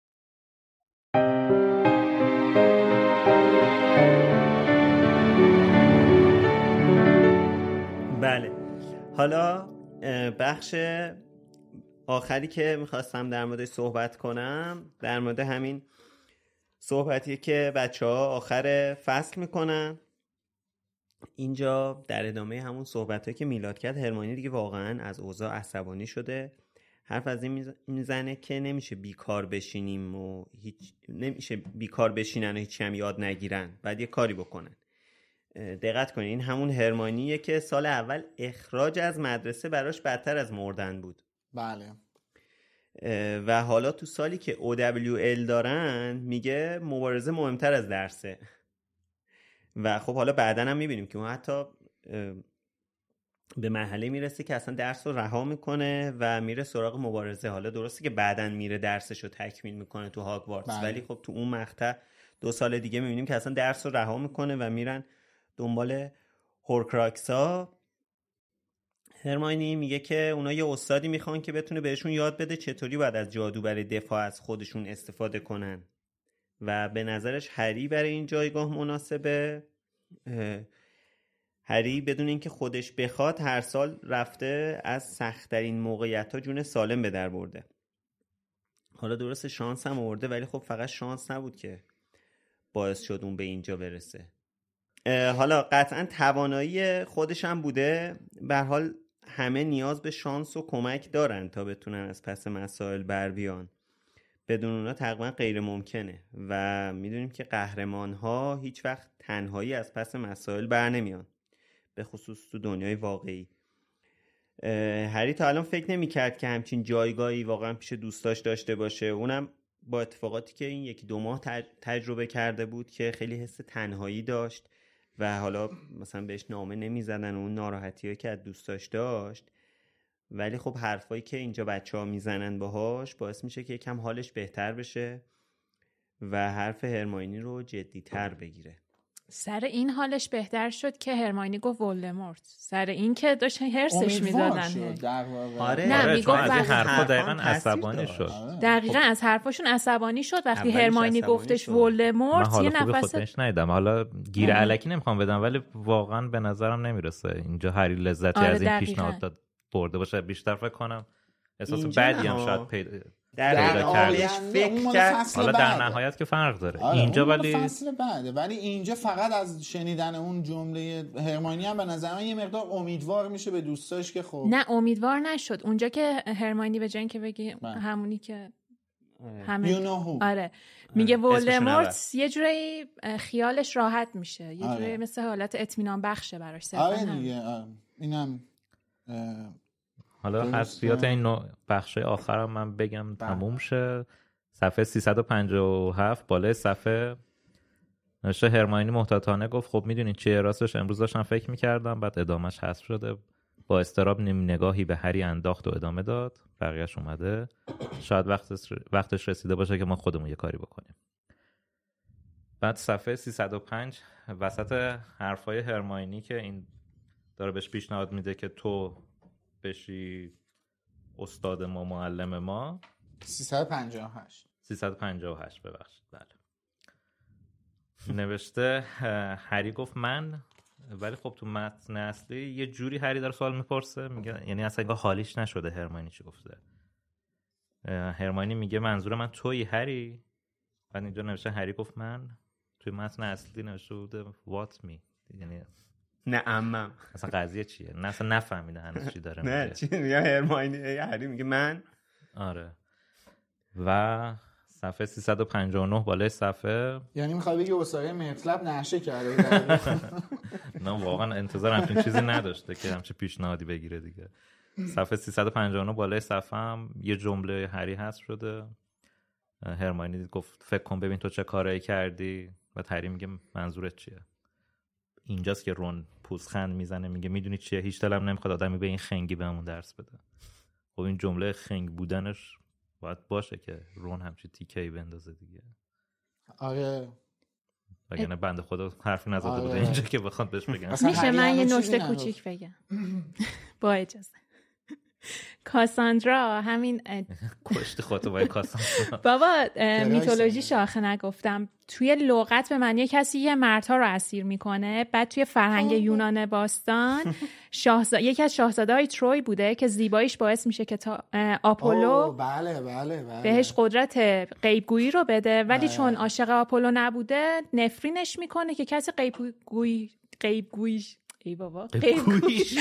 بله، حالا بخش آخری که میخواستم در موردش صحبت کنم در مورد همین صحبتیه که بچه ها آخر فصل میکنن. اینجا در ادامه همون صحبتایی که میلاد کرد، هرماینی دیگه واقعا از اوضاع عصبانی شده. حرف از این میزنه که نمیشه بیکار بشینیم و هیچ نمیشه بیکار بشینن و هیچ هم یاد نگیرن، بعد یه کاری بکنن. دقت کنین این همون هرماینیه که سال اول اخراج از مدرسه براش بدتر از مردن بود. بله. و حالا تو سالی که او دبلیو ال دارن میگه مبارزه مهمتر از درسه. و خب حالا بعداً هم میبینیم که اون حتی به مرحله میرسه که اصلا درس رو رها میکنه و میره سراغ مبارزه. حالا درسته که بعداً میره درسش رو تکمیل میکنه تو هاگوارتس، بله. ولی خب تو اون مقطع دو سال دیگه میبینیم که اصلا درس رو رها میکنه و میرن دنبال هورکراکسا. هرماینی میگه که اونا یه استادی میخوان که بتونه بهشون یاد بده چطوری باید از جادو برای دفاع از خودشون استفاده کنن و به نظرش هری برای این جایگاه مناسبه. هری بدون اینکه خودش بخواد هر سال رفته از سخت‌ترین موقعیت‌ها جون سالم به در برده. حالا درست شانس هم آورده، ولی خب فقط شانس نبود که باعث شد اون به اینجا برسه. حالا قطعا توانایی خودش هم بوده، به هر حال همه نیاز به شانس و کمک دارن تا بتونن از پس مسائل بر بیان. بدون اونا تقریبا غیر ممکنه و میدونیم که قهرمان ها هیچ وقت تنهایی از پس مسائل بر نمیان، به خصوص تو دنیای واقعی. هری تا الان فکر نمی کرد که همچین جایگاهی واقعا پیش دوستاش داشته باشه، اونم با اتفاقاتی که این یکی دو ماه تجربه کرده بود که خیلی حس تنهایی داشت و حالا مثلا بهش نامه نمی زدن و اون ناراحتیه که از دوستاش داشت. ولی خب حرفایی که اینجا بچه ها میزنن باهاش باعث میشه که یکم حالش بهتر بشه و حرف هرماینی رو جدی تر بگیره. سر این حالش بهتر شد که هرماینی گفت ولدمورت، سر این که داشت هرسش میدادن. آره نه آره میگفت از این حرفا دقیقا عصبانی شد. دقیقا از حرفاشون عصبانی شد وقتی هرماینی گفتش ولدمورت. یه نفس خودش ندیدم، حالا گیر الکی نمیخوام بدم، ولی واقعا به نظرم نمیرسه اینجا هری لذتی آره از این دقیقاً. پیشنهاد داد برده باشه. بیشتر فکر کنم احساس بدی هم شاید پیدا در نهایت فکر کرد. حالا در نهایت که فرق داره. آره اینجا ولی فصل بعده، ولی اینجا فقط از شنیدن اون جمله هرماینی هم به نظر من یه مقدار امیدوار میشه به دوستاش که خب نه امیدوار نشد اونجا که هرماینی به جای اینکه بگه همونی که همه you know who. آره میگه ولدمورت، یه جوری خیالش راحت میشه، یه جوری آره. مثل حالت اطمینان بخشه براش. آره دیگه آره. اینم حالا حذفیات این بخش آخرم من بگم تموم شه. صفحه سیصد و پنجاه و هفت بالای صفحه نوشته هرماینی محتاطانه گفت خب میدونین چیه؟ راستش امروز داشتم فکر میکردم. بعد ادامهش حذف شده. با اضطراب نیم نگاهی به هری انداخت و ادامه داد. بقیه‌اش اومده. شاید وقتش وقتش رسیده باشه که ما خودمون یه کاری بکنیم. بعد صفحه سیصد و پنج وسط حرفای هرماینی که این داره بهش پیشنهاد میده که تو بشی استاد ما، معلم ما. سیصد و پنجاه و هشت سیصد و پنجاه و هشت ببخشید. بله. نوشته هری گفت من، ولی خب تو متن اصلی یه جوری هری داره سوال میپرسه، میگه یعنی اصلا انگار حالیش نشده هرماینی چی گفته. هرماینی میگه منظور من تویی هری؟ بعد اینجا نوشته هری گفت من. توی متن اصلی نوشته بوده what me، یعنی نه امم اصلا قضیه چیه؟ نه اصلا نفهمیده هنوز چی داره میگه. نه چی میگه هرماینی؟ هری میگه من. آره. و صفحه سیصد و پنجاه و نه بالای صفحه، یعنی میخوای بگی اسطوره مطلب نشه کرده؟ نه واقعا انتظار همچین چیزی نداشته که همچین پیشنهادی بگیره دیگه. صفحه سیصد و پنجاه و نه بالای صفحه هم یه جمله هری حذف شده. هرماینی گفت فکر کن ببین تو چه کارایی کردی. و هری میگه منظورت چیه؟ اینجاست که رون پوزخند میزنه میگه میدونی چیه؟ هیچ دلم نمیخواد آدمی به این خنگی بهمون درس بده. خب این جمله خنگ بودنش باید باشه که رون همچین تیکه‌ای بندازه دیگه. آره. وگرنه بنده خدا حرفی نزده آره. بوده اینجا که بخواد بهش بگم. میشه من یه نکته کوچیک بگم با اجازه؟ کاساندرا همین کشت خودتو با کاساندرا. بابا میتولوژی شاخه نگفتم. توی لغت به معنی کسی که مردها رو اسیر میکنه. بعد توی فرهنگ یونان باستان شاهزاده یکی از شاهزاده‌های تروی بوده که زیباییش باعث میشه که تا آپولو بله بله بله بهش قدرت غیبگویی رو بده، ولی بله. چون عاشق آپولو نبوده نفرینش میکنه که کسی غیبگویی غیبگویی ای بابا غیبگوییش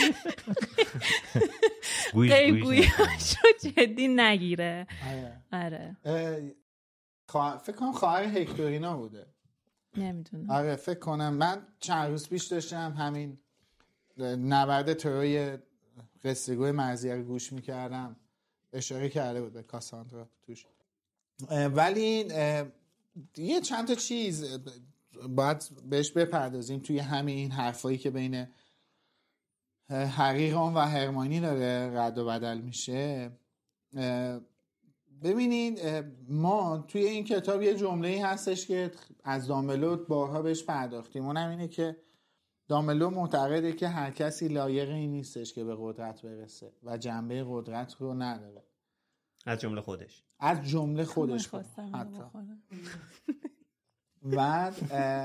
غیبگوییش رو جدی نگیره. آره خوا... فکر کنم خواهر هکتورینا بوده، نمیدونم. آره فکر کنم. من چند روز پیش داشتم همین نبرد تروی قصه گوی مرضیه رو گوش میکردم، اشاره کرده بود به کاساندرا توش. ولی یه چند تا چیز باید بهش بپردازیم توی همین این حرفایی که بین هری، رون و هرماینی داره رد و بدل میشه. ببینید ما توی این کتاب یه جمله‌ای هستش که از دامبلو بارها بهش پرداختیم، اونم اینه که دامبلو معتقده که هر کسی لایق این نیستش که به قدرت برسه و جنبه قدرت رو نداره، از جمله خودش از جمله خودش حتی. بعد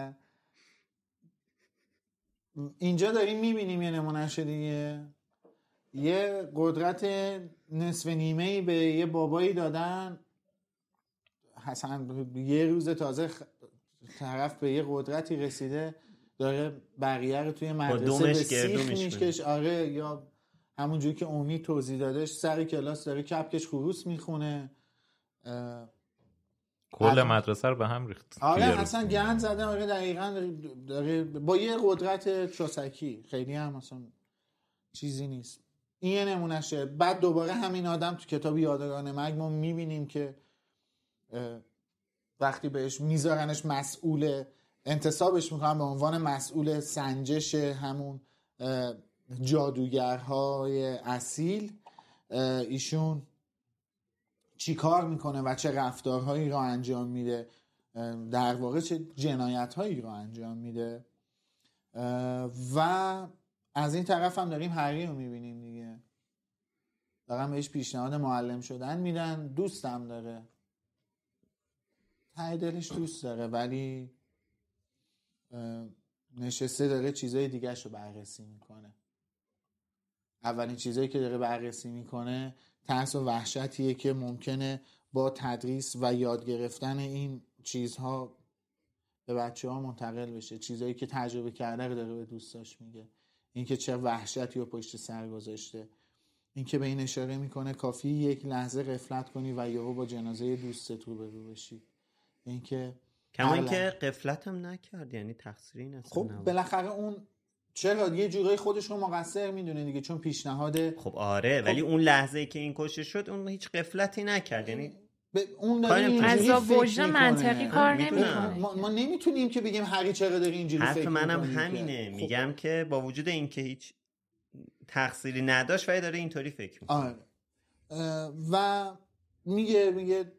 اینجا داریم میبینیم یه نمونهش دیگه، یه قدرت نصف نیمه‌ای به یه بابایی دادن، حسن یه روز تازه خ... طرف به یه قدرتی رسیده داره بقیه رو توی مدرسه به سیخ میشکش. آره، یا همونجوری که امید توضیح دادش سر کلاس داره کپکش خروس میخونه، کل مدرسه رو به هم ریخت. آره اصلا گند زده. آره دقیقاً داره با یه قدرت چوسکی، خیلی هم اصلا چیزی نیست. این یه نمونهشه. بعد دوباره همین آدم تو کتاب یادگان مرگ ما میبینیم که وقتی بهش میذارنش مسئول، انتصابش میکنن به عنوان مسئول سنجش همون جادوگرهای اصیل، ایشون چی کار میکنه و چه رفتارهایی رو انجام میده، در واقع چه جنایتهایی رو انجام میده. و از این طرف هم داریم هری رو میبینیم دیگه، دارم بهش پیشنهاد معلم شدن میدن، دوستم داره، ته دلش دوست داره، ولی نشسته داره چیزای دیگه شو بررسی میکنه. اولین چیزایی که داره بررسی میکنه ترس و وحشتیه که ممکنه با تدریس و یاد گرفتن این چیزها به بچه ها منتقل بشه. چیزایی که تجربه کرده رو داره به دوستاش میگه، این که چه وحشتی رو پشت سر گذاشته، این که به این اشاره میکنه کافی یک لحظه غفلت کنی و یهو با جنازه دوستت روبرو بشی. این که کما این که غفلت هم نکرد، یعنی تقصیری نیست. خب بالاخره اون چرا یه جورایی خودش رو مقصر میدونه دیگه، چون پیشنهاد. خب آره، ولی خب اون لحظه که این کشته شد اون هیچ غفلتی نکرد، یعنی به اون داره از وجدان منطقی کار نمیکنه. ما, ما نمیتونیم که بگیم هری چرا داره اینجوری فکر میکنه. حرف منم همینه، میگم خب. که با وجود اینکه هیچ تقصیری نداشت ولی داره اینطوری فکر میکنه. آره. و میگه میگه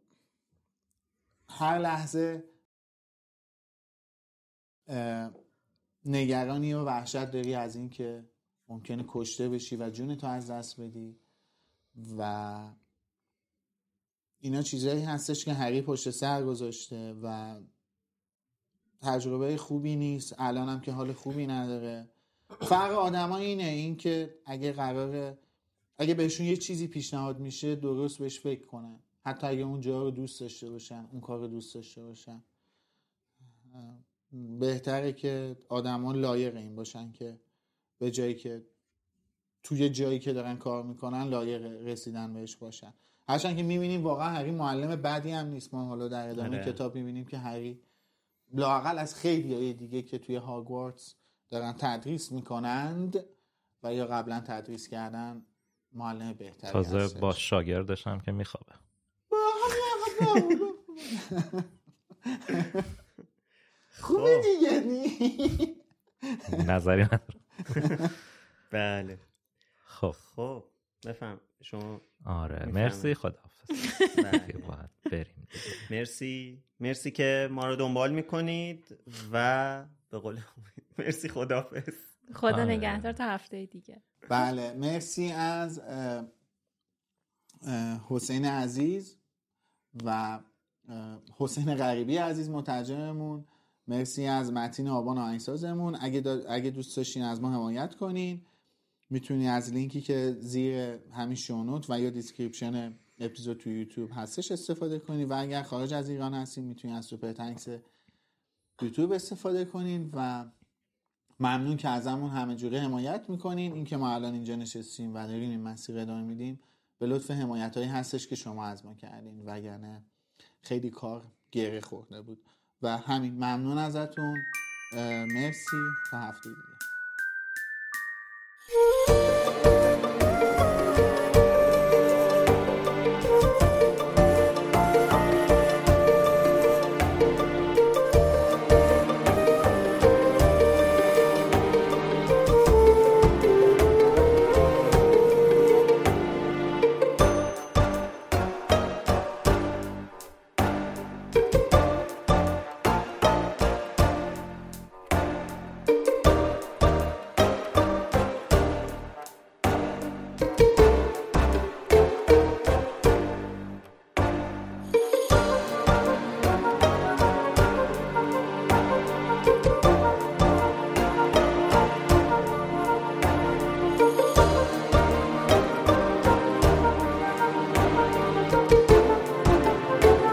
هر لحظه نگرانی و وحشت داری از این که ممکنه کشته بشی و جونتو از دست بدی و اینا چیزایی هستش که هری پشت سر گذاشته و تجربه خوبی نیست. الان هم که حال خوبی نداره. فرق آدم ها اینه، این که اگه قراره اگه بهشون یه چیزی پیشنهاد میشه درست بهش فکر کنن، حتی اگه اون جا رو دوست داشته باشن، اون کار رو دوست داشته باشن. بهتره که آدم ها لایق این باشن که به جایی که توی جایی که دارن کار میکنن لایق رسیدن بهش باشن. هرچند که میبینیم واقعا هری معلم بدی هم نیست. ما حالا در ادامه آره. کتاب میبینیم که هری لااقل از خیلی دیگه که توی هاگوارتس دارن تدریس میکنند و یا قبلا تدریس کردن معلم بهتری تازه هستش. با شاگردش هم که میخوابه. خوبه دیگه نی نظری ندارم. بله خب خب بفهم شما. آره مرسی، خداحافظ. باید بریم. مرسی مرسی که ما رو دنبال میکنید و به قول مرسی، خداحافظ. خدا نگهدار تا هفته دیگه. بله مرسی از حسین عزیز و حسین غریبی عزیز مترجممون. مرسی از متین آبان آهنگسازمون. اگه اگه دوست داشتین از ما حمایت کنین میتونی از لینکی که زیر همین شونوت و یا دیسکریپشن اپیزود تو یوتیوب هستش استفاده کنین و اگر خارج از ایران هستین میتونین از سوپر تانکس یوتیوب استفاده کنین و ممنون که ازمون همه جوره حمایت میکنین. این که ما الان اینجا نشستیم و داریم این مسیر ادامه میدیم به لطف حمایت هایی هستش که شما از ما کردین، وگرنه خیلی کار گره خورده بود. و همین، ممنون ازتون، مرسی، تا هفته دیگه.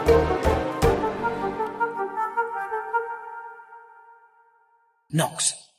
Knox.